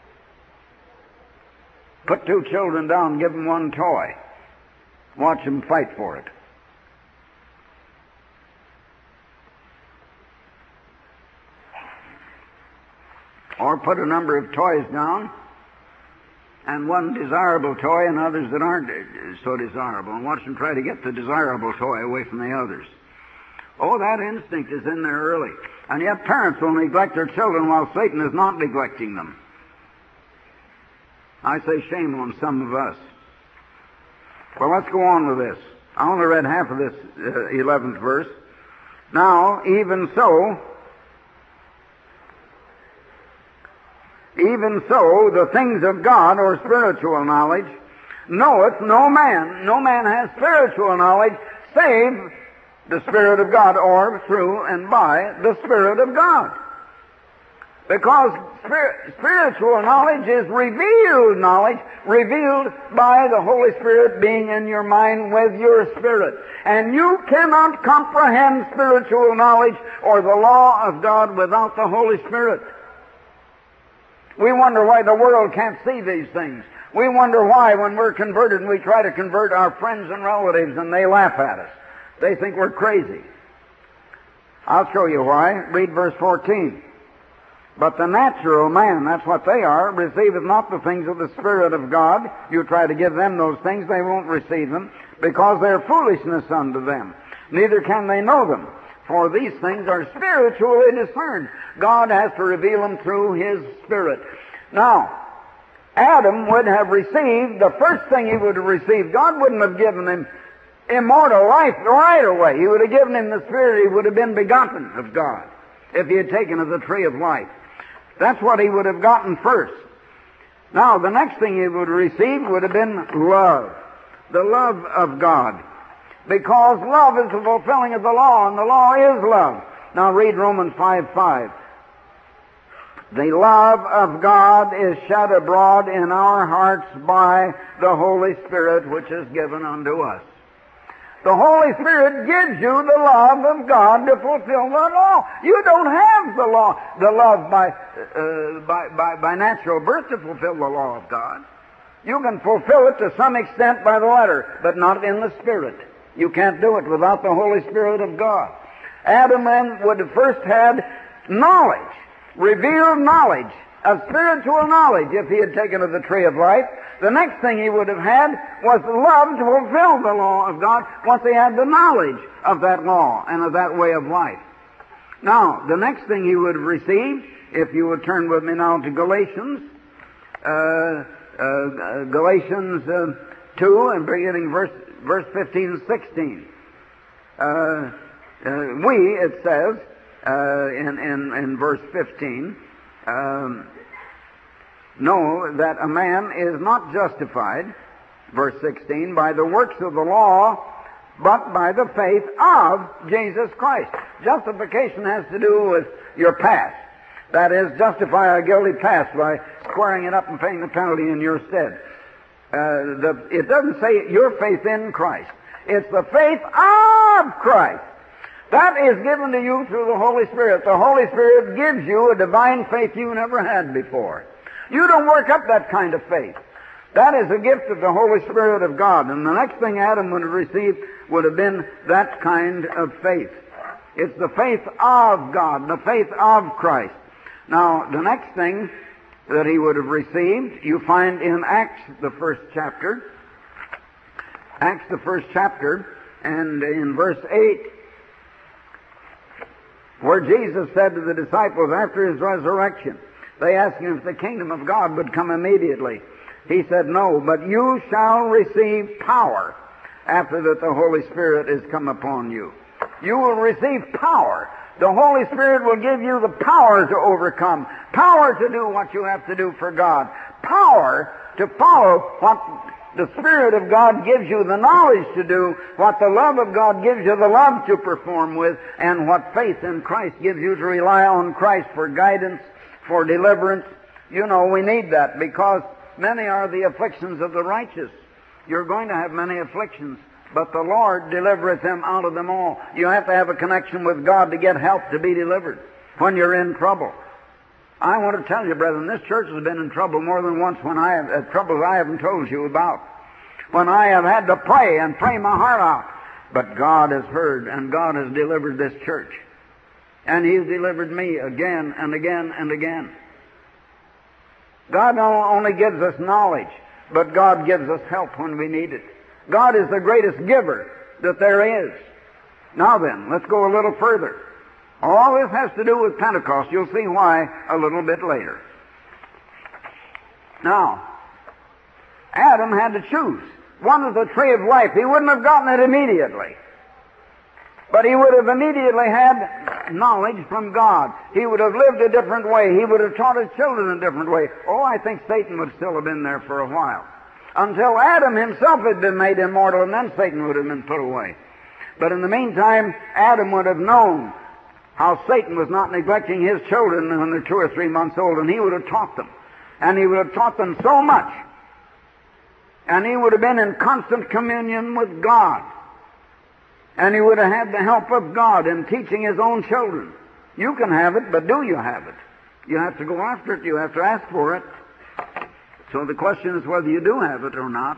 Speaker 1: Put 2 children down, give them 1 toy. Watch them fight for it. Or put a number of toys down, and 1 desirable toy and others that aren't so desirable, and watch them try to get the desirable toy away from the others. Oh, that instinct is in there early. And yet parents will neglect their children while Satan is not neglecting them. I say shame on some of us. Well, let's go on with this. I only read half of this 11th verse. Now, even so, the things of God, or spiritual knowledge, knoweth no man. No man has spiritual knowledge save the Spirit of God, or through and by the Spirit of God. Because spiritual knowledge is revealed knowledge, revealed by the Holy Spirit being in your mind with your spirit. And you cannot comprehend spiritual knowledge or the law of God without the Holy Spirit. We wonder why the world can't see these things. We wonder why when we're converted and we try to convert our friends and relatives and they laugh at us. They think we're crazy. I'll show you why. Read verse 14. But the natural man, that's what they are, receiveth not the things of the Spirit of God. You try to give them those things, they won't receive them, because they're foolishness unto them. Neither can they know them, for these things are spiritually discerned. God has to reveal them through His Spirit. Now, Adam would have received, the first thing he would have received, God wouldn't have given him immortal life right away. He would have given him the Spirit. He would have been begotten of God if he had taken of the tree of life. That's what he would have gotten first. Now, the next thing he would have received would have been love. The love of God. Because love is the fulfilling of the law, and the law is love. Now read Romans 5:5. The love of God is shed abroad in our hearts by the Holy Spirit, which is given unto us. The Holy Spirit gives you the love of God to fulfill the law. You don't have the love by natural birth to fulfill the law of God. You can fulfill it to some extent by the letter, but not in the Spirit. You can't do it without the Holy Spirit of God. Adam then would have first had knowledge, revealed knowledge, of spiritual knowledge if he had taken of the tree of life. The next thing he would have had was love to fulfill the law of God once he had the knowledge of that law and of that way of life. Now, the next thing he would have received, if you would turn with me now to Galatians, Galatians 2 and beginning verse 15 and 16. It says in verse 15, know that a man is not justified, verse 16, by the works of the law, but by the faith of Jesus Christ. Justification has to do with your past. That is, justify a guilty past by squaring it up and paying the penalty in your stead. It doesn't say your faith in Christ. It's the faith of Christ. That is given to you through the Holy Spirit. The Holy Spirit gives you a divine faith you never had before. You don't work up that kind of faith. That is a gift of the Holy Spirit of God. And the next thing Adam would have received would have been that kind of faith. It's the faith of God, the faith of Christ. Now, the next thing that he would have received, you find in Acts, the first chapter. Acts, the first chapter, and in verse 8, where Jesus said to the disciples after his resurrection, they asked him if the kingdom of God would come immediately. He said, no, but you shall receive power after that the Holy Spirit is come upon you. You will receive power. The Holy Spirit will give you the power to overcome, power to do what you have to do for God, power to follow what the Spirit of God gives you the knowledge to do, what the love of God gives you the love to perform with, and what faith in Christ gives you to rely on Christ for guidance, for deliverance. You know, we need that because many are the afflictions of the righteous. You're going to have many afflictions, but the Lord delivereth them out of them all. You have to have a connection with God to get help to be delivered when you're in trouble. I want to tell you, brethren, this church has been in trouble more than once when I have troubles I haven't told you about. When I have had to pray and pray my heart out. But God has heard and God has delivered this church. And He's delivered me again and again and again. God not only gives us knowledge, but God gives us help when we need it. God is the greatest giver that there is. Now then, let's go a little further. All this has to do with Pentecost. You'll see why a little bit later. Now, Adam had to choose. One is the tree of life. He wouldn't have gotten it immediately. But he would have immediately had knowledge from God. He would have lived a different way. He would have taught his children a different way. Oh, I think Satan would still have been there for a while. Until Adam himself had been made immortal, and then Satan would have been put away. But in the meantime, Adam would have known how Satan was not neglecting his children when they're 2 or 3 months old, and he would have taught them. And he would have taught them so much. And he would have been in constant communion with God. And he would have had the help of God in teaching his own children. You can have it, but do you have it? You have to go after it. You have to ask for it. So the question is whether you do have it or not.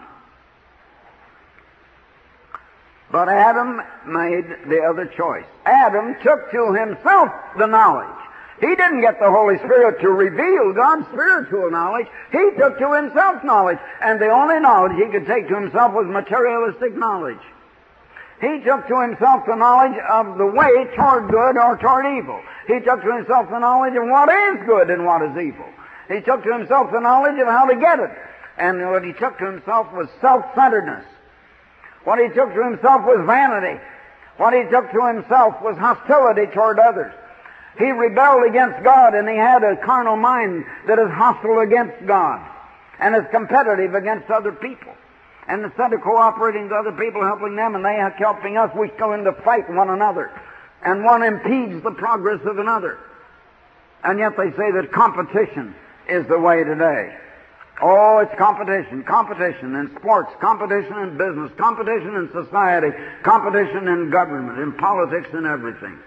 Speaker 1: But Adam made the other choice. Adam took to himself the knowledge. He didn't get the Holy Spirit to reveal God's spiritual knowledge. He took to himself knowledge. And the only knowledge he could take to himself was materialistic knowledge. He took to himself the knowledge of the way toward good or toward evil. He took to himself the knowledge of what is good and what is evil. He took to himself the knowledge of how to get it. And what he took to himself was self-centeredness. What he took to himself was vanity. What he took to himself was hostility toward others. He rebelled against God, and he had a carnal mind that is hostile against God and is competitive against other people. And instead of cooperating with other people, helping them, and they are helping us, we go in to fight one another. And one impedes the progress of another. And yet they say that competition is the way today. Oh, it's competition. Competition in sports, competition in business, competition in society, competition in government, in politics, and everything.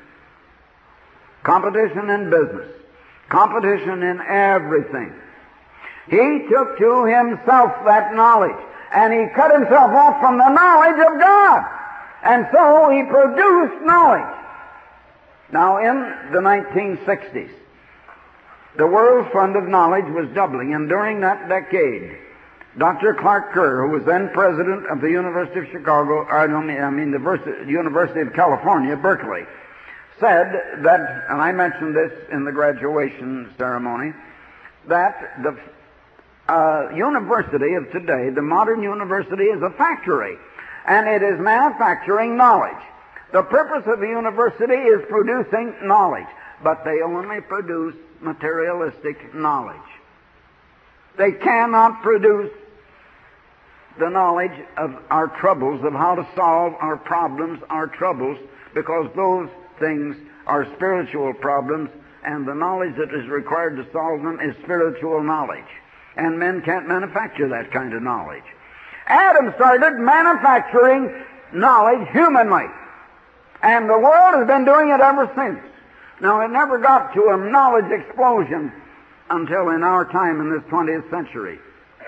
Speaker 1: Competition in business. Competition in everything. He took to himself that knowledge, and he cut himself off from the knowledge of God. And so he produced knowledge. Now, in the 1960s, the world's fund of knowledge was doubling, and during that decade, Dr. Clark Kerr, who was then president of the University of Chicago, the University of California, Berkeley, said that, and I mentioned this in the graduation ceremony, that the university of today, the modern university, is a factory, and it is manufacturing knowledge. The purpose of the university is producing knowledge, but they only produce materialistic knowledge. They cannot produce the knowledge of our troubles, of how to solve our problems, our troubles, because those things are spiritual problems, and the knowledge that is required to solve them is spiritual knowledge. And men can't manufacture that kind of knowledge. Adam started manufacturing knowledge humanly, and the world has been doing it ever since. Now, it never got to a knowledge explosion until in our time in this 20th century.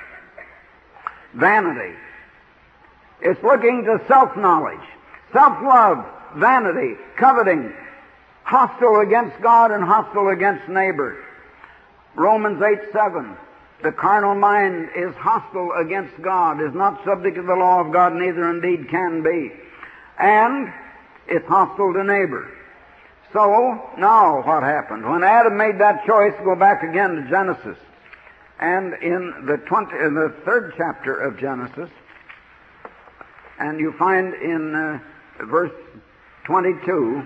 Speaker 1: Vanity. It's looking to self-knowledge, self-love, vanity, coveting, hostile against God and hostile against neighbor. Romans 8:7. The carnal mind is hostile against God, is not subject to the law of God, neither indeed can be. And it's hostile to neighbor. So, now what happened? When Adam made that choice, go back again to Genesis. And in the 3rd chapter of Genesis, and you find in verse 22,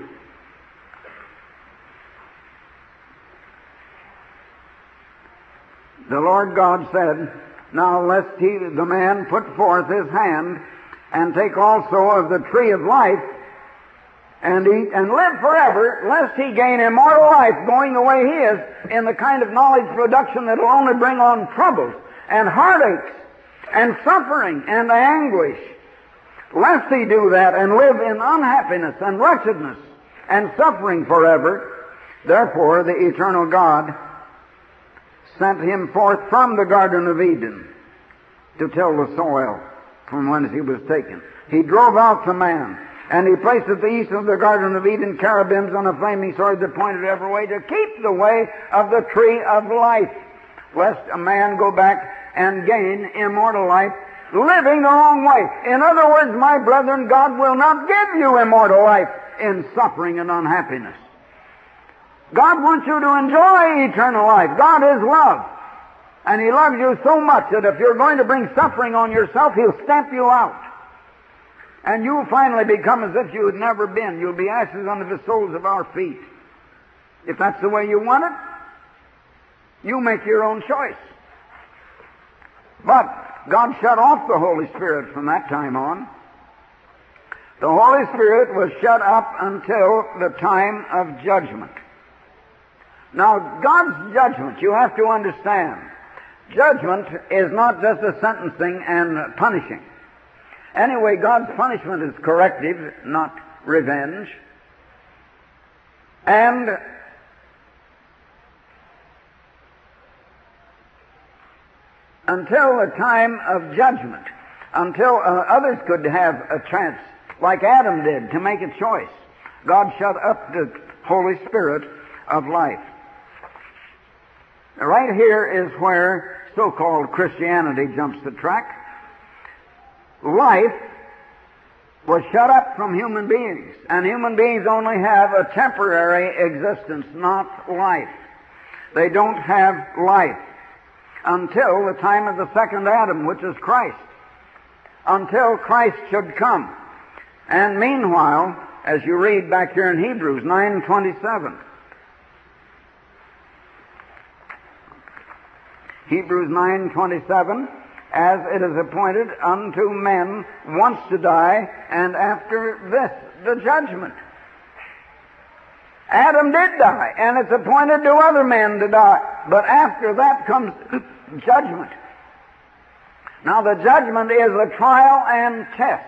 Speaker 1: the Lord God said, "Now lest the man put forth his hand and take also of the tree of life and eat and live forever, lest he gain immortal life," going the way he is, in the kind of knowledge production that will only bring on troubles and heartaches and suffering and anguish. Lest he do that and live in unhappiness and wretchedness and suffering forever. Therefore the eternal God sent him forth from the Garden of Eden to till the soil from whence he was taken. He drove out the man, and he placed at the east of the Garden of Eden cherubims on a flaming sword that pointed every way to keep the way of the tree of life, lest a man go back and gain immortal life living the wrong way. In other words, my brethren, God will not give you immortal life in suffering and unhappiness. God wants you to enjoy eternal life. God is love. And He loves you so much that if you're going to bring suffering on yourself, He'll stamp you out. And you'll finally become as if you had never been. You'll be ashes under the soles of our feet. If that's the way you want it, you make your own choice. But God shut off the Holy Spirit from that time on. The Holy Spirit was shut up until the time of judgment. Now, God's judgment, you have to understand, judgment is not just a sentencing and punishing. Anyway, God's punishment is corrective, not revenge. And until the time of judgment, until others could have a chance, like Adam did, to make a choice, God shut up the Holy Spirit of life. Now, right here is where so-called Christianity jumps the track. Life was shut up from human beings, and human beings only have a temporary existence, not life. They don't have life until the time of the second Adam, which is Christ, until Christ should come. And meanwhile, as you read back here in Hebrews 9:27, Hebrews 9:27, as it is appointed unto men once to die, and after this, the judgment. Adam did die, and it's appointed to other men to die. But after that comes judgment. Now, the judgment is a trial and test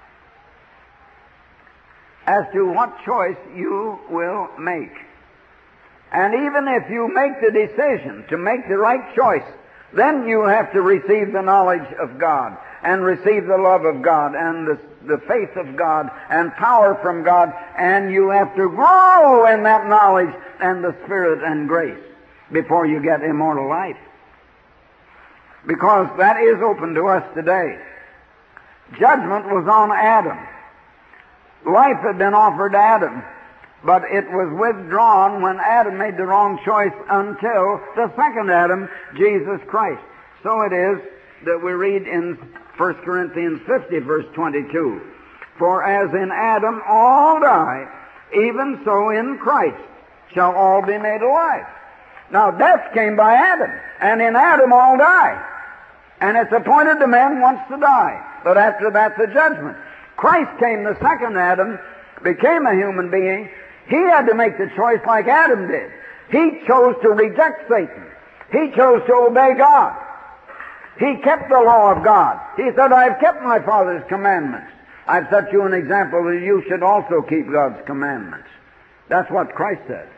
Speaker 1: as to what choice you will make. And even if you make the decision to make the right choice, then you have to receive the knowledge of God, and receive the love of God, and the faith of God, and power from God, and you have to grow in that knowledge and the Spirit and grace before you get immortal life. Because that is open to us today. Judgment was on Adam. Life had been offered to Adam, but it was withdrawn when Adam made the wrong choice until the second Adam, Jesus Christ. So it is that we read in 1 Corinthians 50, verse 22, "For as in Adam all die, even so in Christ shall all be made alive." Now, death came by Adam, and in Adam all die. And it's appointed to men once to die, but after that the judgment. Christ came, the second Adam, became a human being. He had to make the choice like Adam did. He chose to reject Satan. He chose to obey God. He kept the law of God. He said, "I've kept my Father's commandments. I've set you an example that you should also keep God's commandments." That's what Christ said.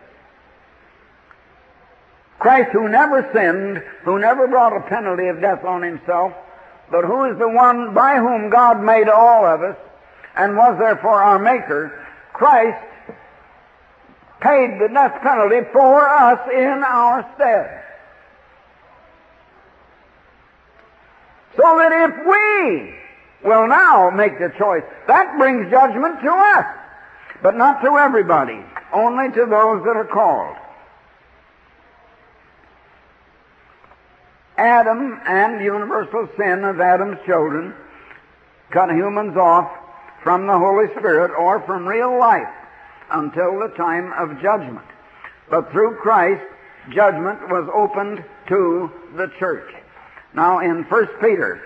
Speaker 1: Christ, who never sinned, who never brought a penalty of death on himself, but who is the one by whom God made all of us and was therefore our Maker, Christ paid the death penalty for us in our stead. So that if we will now make the choice, that brings judgment to us, but not to everybody, only to those that are called. Adam and universal sin of Adam's children cut humans off from the Holy Spirit or from real life until the time of judgment. But through Christ, judgment was opened to the church. Now in 1 Peter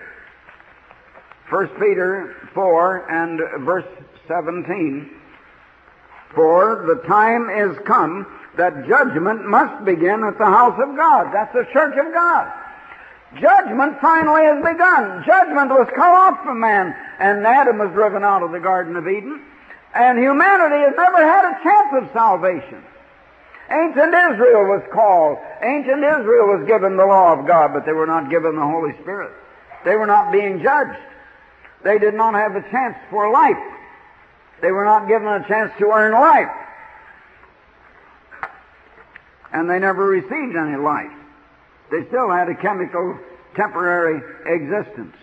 Speaker 1: 4 and verse 17, "For the time is come that judgment must begin at the house of God." That's the church of God. Judgment finally has begun. Judgment was cut off from man, and Adam was driven out of the Garden of Eden. And humanity has never had a chance of salvation. Ancient Israel was called. Ancient Israel was given the law of God, but they were not given the Holy Spirit. They were not being judged. They did not have a chance for life. They were not given a chance to earn life. And they never received any life. They still had a chemical, temporary existence.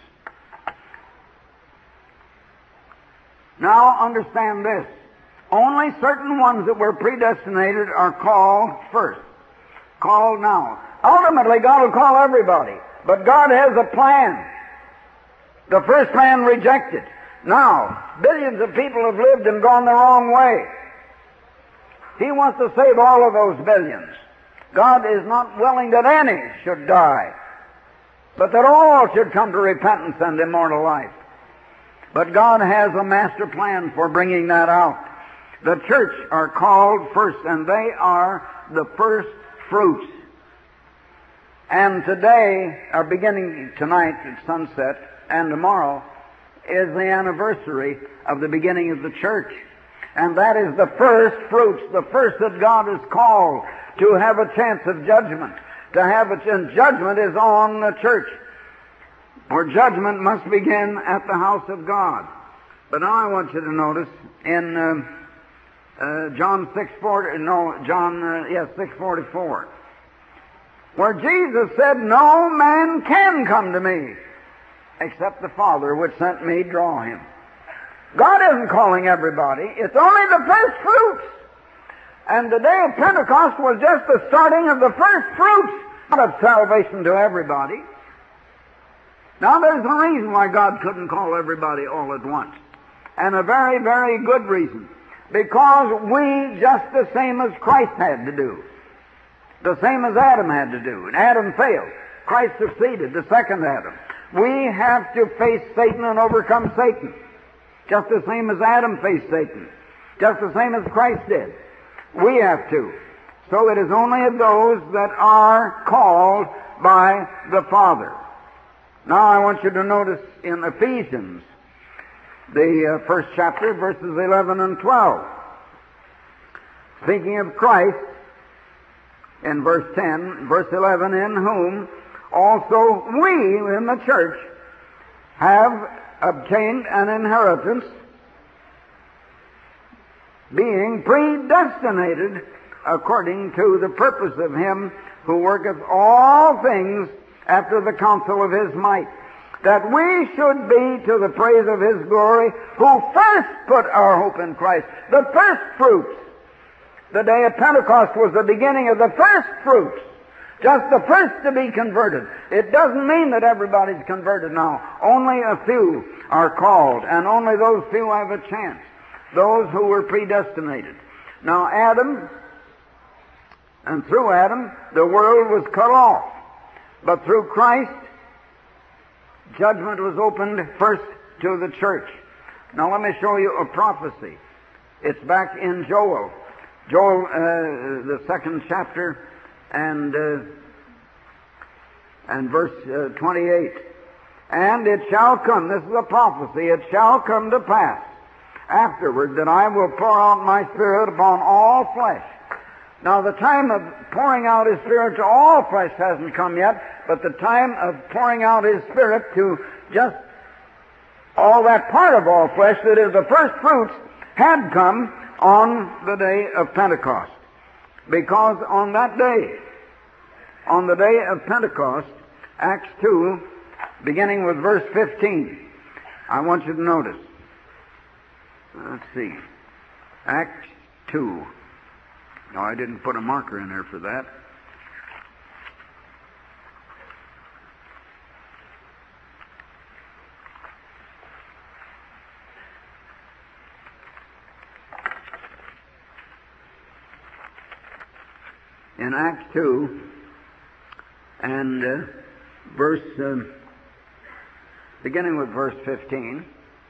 Speaker 1: Now understand this. Only certain ones that were predestinated are called first. Called now. Ultimately, God will call everybody. But God has a plan. The first man rejected. Now, billions of people have lived and gone the wrong way. He wants to save all of those billions. God is not willing that any should die, but that all should come to repentance and immortal life. But God has a master plan for bringing that out. The church are called first, and they are the first fruits. And today, or beginning tonight at sunset, and tomorrow, is the anniversary of the beginning of the church. And that is the first fruits, the first that God has called to have a chance of judgment. And judgment is on the church, where judgment must begin at the house of God. But now I want you to notice in John 6:44, where Jesus said, "No man can come to me, except the Father which sent me draw him." God isn't calling everybody. It's only the first fruits. And the day of Pentecost was just the starting of the first fruits, not of salvation to everybody. Now there's a reason why God couldn't call everybody all at once. And a very, very good reason. Because we, just the same as Christ had to do, the same as Adam had to do, and Adam failed. Christ succeeded, the second Adam. We have to face Satan and overcome Satan, just the same as Adam faced Satan, just the same as Christ did. We have to. So it is only those that are called by the Father. Now I want you to notice in Ephesians, the first chapter, verses 11 and 12. Speaking of Christ, in verse 10, verse 11, in whom also we in the church have obtained an inheritance, being predestinated according to the purpose of him who worketh all things after the counsel of his might, that we should be to the praise of his glory, who first put our hope in Christ. The first fruits. The day of Pentecost was the beginning of the first fruits. Just the first to be converted. It doesn't mean that everybody's converted now. Only a few are called, and only those few have a chance. Those who were predestinated. Now Adam, and through Adam, the world was cut off. But through Christ, judgment was opened first to the church. Now let me show you a prophecy. It's back in Joel. Joel, the second chapter, and verse 28. And it shall come, this is a prophecy, it shall come to pass afterward that I will pour out my Spirit upon all flesh. Now the time of pouring out His Spirit to all flesh hasn't come yet, but the time of pouring out His Spirit to just all that part of all flesh that is the first fruits had come on the day of Pentecost. Because on that day, on the day of Pentecost, Acts 2, beginning with verse 15, I want you to notice. Let's see. Acts 2. No, I didn't put a marker in there for that. In Acts 2 and beginning with verse 15,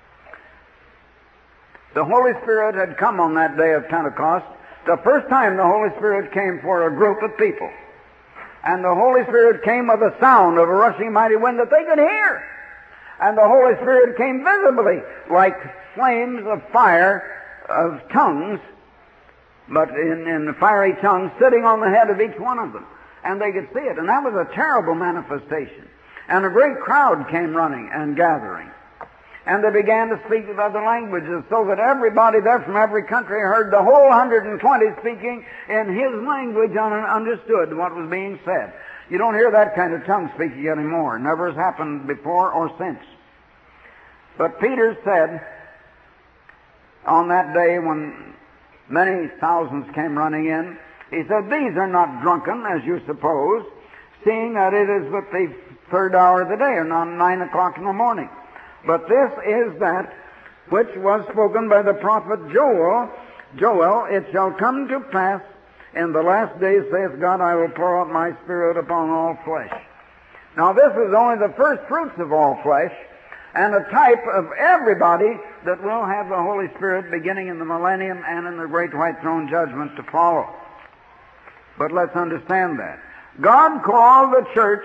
Speaker 1: the Holy Spirit had come on that day of Pentecost. The first time the Holy Spirit came for a group of people. And the Holy Spirit came with a sound of a rushing mighty wind that they could hear. And the Holy Spirit came visibly like flames of fire of tongues, but in fiery tongues sitting on the head of each one of them. And they could see it. And that was a terrible manifestation. And a great crowd came running and gathering. And they began to speak with other languages, so that everybody there from every country heard the whole 120 speaking in his language and understood what was being said. You don't hear that kind of tongue speaking anymore. It never has happened before or since. But Peter said, on that day when many thousands came running in, he said, "These are not drunken, as you suppose, seeing that it is but the third hour of the day, or not 9 o'clock in the morning. But this is that which was spoken by the prophet Joel. Joel, it shall come to pass in the last days, saith God, I will pour out my Spirit upon all flesh." Now this is only the first fruits of all flesh, and a type of everybody that will have the Holy Spirit beginning in the millennium and in the great white throne judgment to follow. But let's understand that. God called the church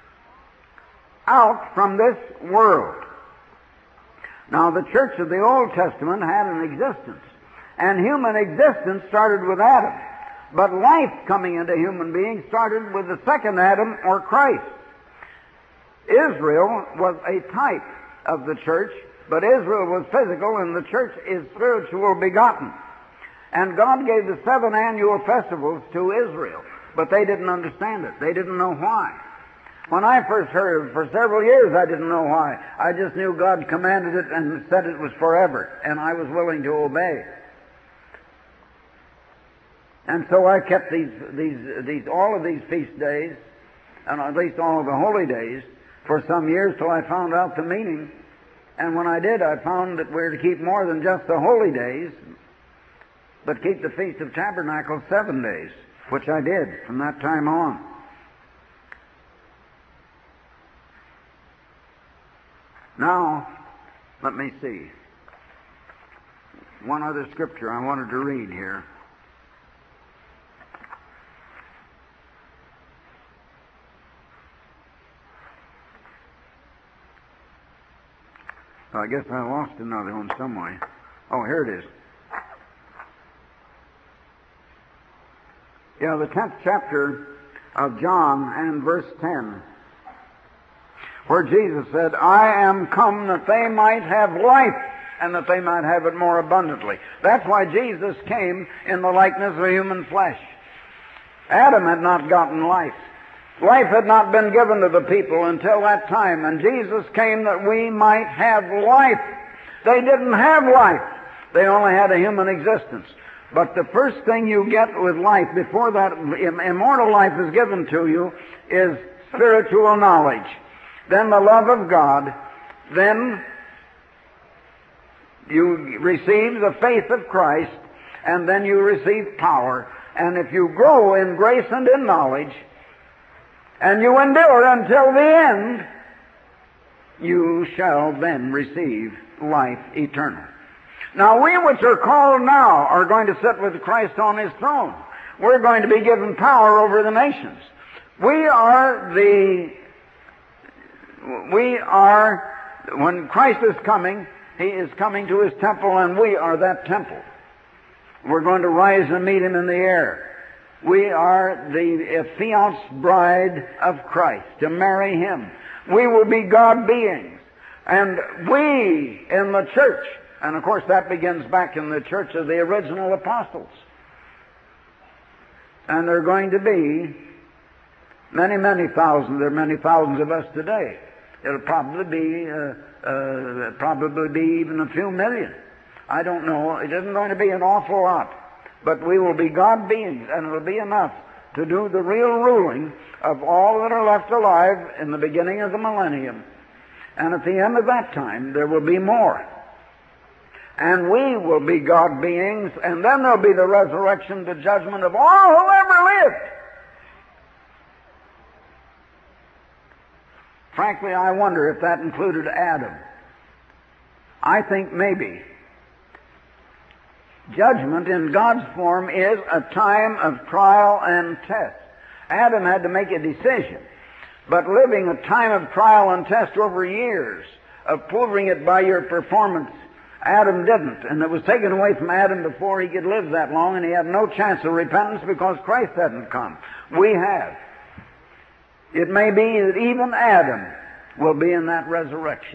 Speaker 1: out from this world. Now, the church of the Old Testament had an existence, and human existence started with Adam. But life coming into human beings started with the second Adam, or Christ. Israel was a type of the church, but Israel was physical and the church is spiritual begotten. And God gave the 7 annual festivals to Israel, but they didn't understand it. They didn't know why. When I first heard it, for several years I didn't know why. I just knew God commanded it and said it was forever, and I was willing to obey. And so I kept all of these feast days, and at least all of the holy days, for some years till I found out the meaning. And when I did, I found that we're to keep more than just the holy days, but keep the Feast of Tabernacles 7 days, which I did from that time on. Now, let me see. One other scripture I wanted to read here. I guess I lost another one somewhere. Oh, here it is. Yeah, the 10th chapter of John and verse 10, where Jesus said, I am come that they might have life, and that they might have it more abundantly. That's why Jesus came in the likeness of human flesh. Adam had not gotten life. Life had not been given to the people until that time, and Jesus came that we might have life. They didn't have life. They only had a human existence. But the first thing you get with life, before that immortal life is given to you, is spiritual knowledge. Then the love of God. Then you receive the faith of Christ, and then you receive power. And if you grow in grace and in knowledge, and you endure until the end, you shall then receive life eternal. Now, we which are called now are going to sit with Christ on His throne. We're going to be given power over the nations. When Christ is coming, He is coming to His temple, and we are that temple. We're going to rise and meet Him in the air. We are the affianced bride of Christ, to marry Him. We will be God beings. And we in the church, and of course that begins back in the church of the original apostles. And there are going to be many, many thousands. There are many thousands of us today. It'll probably be even a few million. I don't know. It isn't going to be an awful lot. But we will be God beings, and it will be enough to do the real ruling of all that are left alive in the beginning of the millennium. And at the end of that time, there will be more. And we will be God beings, and then there'll be the resurrection, the judgment of all who ever lived. Frankly, I wonder if that included Adam. I think maybe. Judgment in God's form is a time of trial and test. Adam had to make a decision, but living a time of trial and test over years, of proving it by your performance, Adam didn't, and it was taken away from Adam before he could live that long, and he had no chance of repentance because Christ hadn't come. We have. It may be that even Adam will be in that resurrection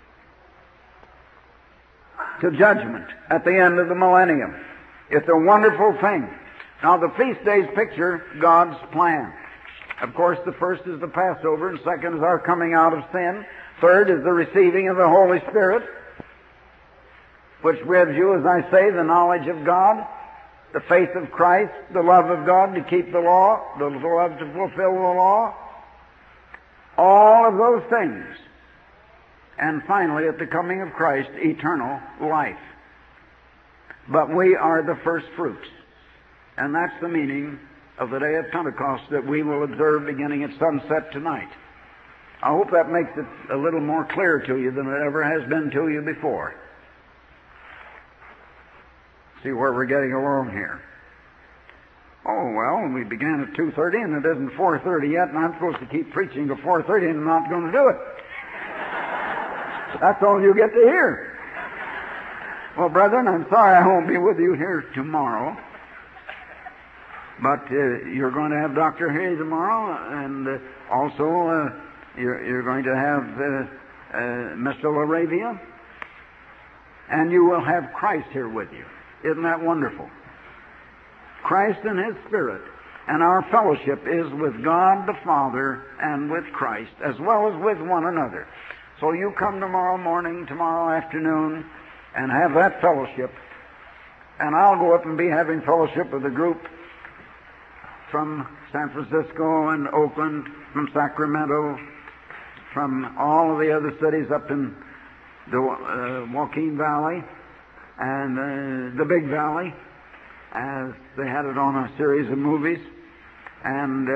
Speaker 1: to judgment at the end of the millennium. It's a wonderful thing. Now, the feast days picture God's plan. Of course, the first is the Passover, and second is our coming out of sin. Third is the receiving of the Holy Spirit, which gives you, as I say, the knowledge of God, the faith of Christ, the love of God to keep the law, the love to fulfill the law, all of those things. And finally, at the coming of Christ, eternal life. But we are the first fruits. And that's the meaning of the day of Pentecost that we will observe beginning at sunset tonight. I hope that makes it a little more clear to you than it ever has been to you before. See where we're getting along here. Oh, well, we began at 2:30 and it isn't 4:30 yet, and I'm supposed to keep preaching to 4:30 and I'm not going to do it. That's all you get to hear. Well, brethren, I'm sorry I won't be with you here tomorrow. But you're going to have Dr. Hay tomorrow, and also you're going to have Mr. LaRavia, and you will have Christ here with you. Isn't that wonderful? Christ and His Spirit. And our fellowship is with God the Father and with Christ, as well as with one another. So you come tomorrow morning, tomorrow afternoon, and have that fellowship. And I'll go up and be having fellowship with a group from San Francisco and Oakland, from Sacramento, from all of the other cities up in the Joaquin Valley and the Big Valley, as they had it on a series of movies. And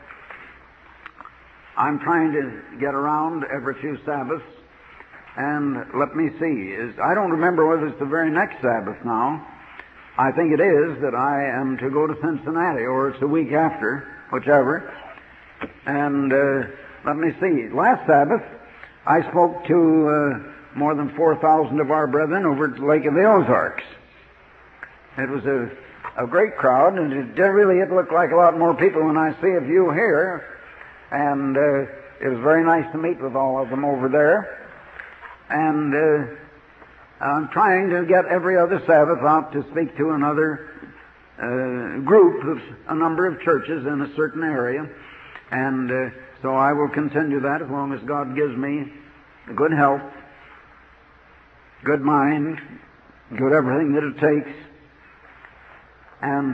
Speaker 1: I'm trying to get around every few Sabbaths. And let me see, I don't remember whether it's the very next Sabbath now. I think it is that I am to go to Cincinnati, or it's the week after, whichever. And let me see, last Sabbath I spoke to more than 4,000 of our brethren over at the Lake of the Ozarks. It was a great crowd, and it looked like a lot more people than I see of you here. And it was very nice to meet with all of them over there. And I'm trying to get every other Sabbath out to speak to another group of a number of churches in a certain area. And so I will continue that as long as God gives me good health, good mind, good everything that it takes. And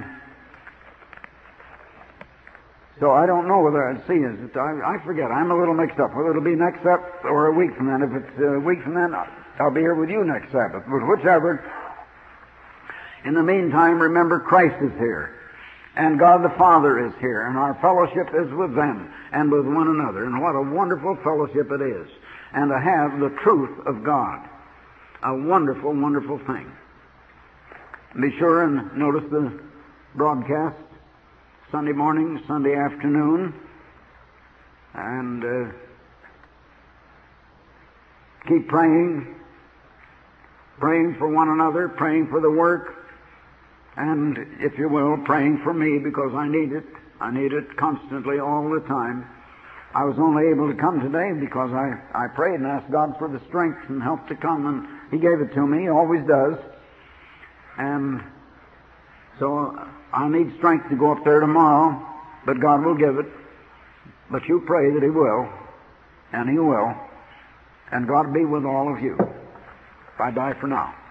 Speaker 1: so I don't know whether I'd see it. I forget. I'm a little mixed up. Whether it'll be next Sabbath or a week from then. If it's a week from then, I'll be here with you next Sabbath. But whichever. In the meantime, remember Christ is here. And God the Father is here. And our fellowship is with them and with one another. And what a wonderful fellowship it is. And to have the truth of God. A wonderful, wonderful thing. Be sure and notice the broadcast Sunday morning, Sunday afternoon, and keep praying for one another, praying for the work, and, if you will, praying for me, because I need it. I need it constantly, all the time. I was only able to come today because I prayed and asked God for the strength and help to come, and He gave it to me. He always does. And so I'll need strength to go up there tomorrow, but God will give it. But you pray that He will, and He will. And God be with all of you. I die for now.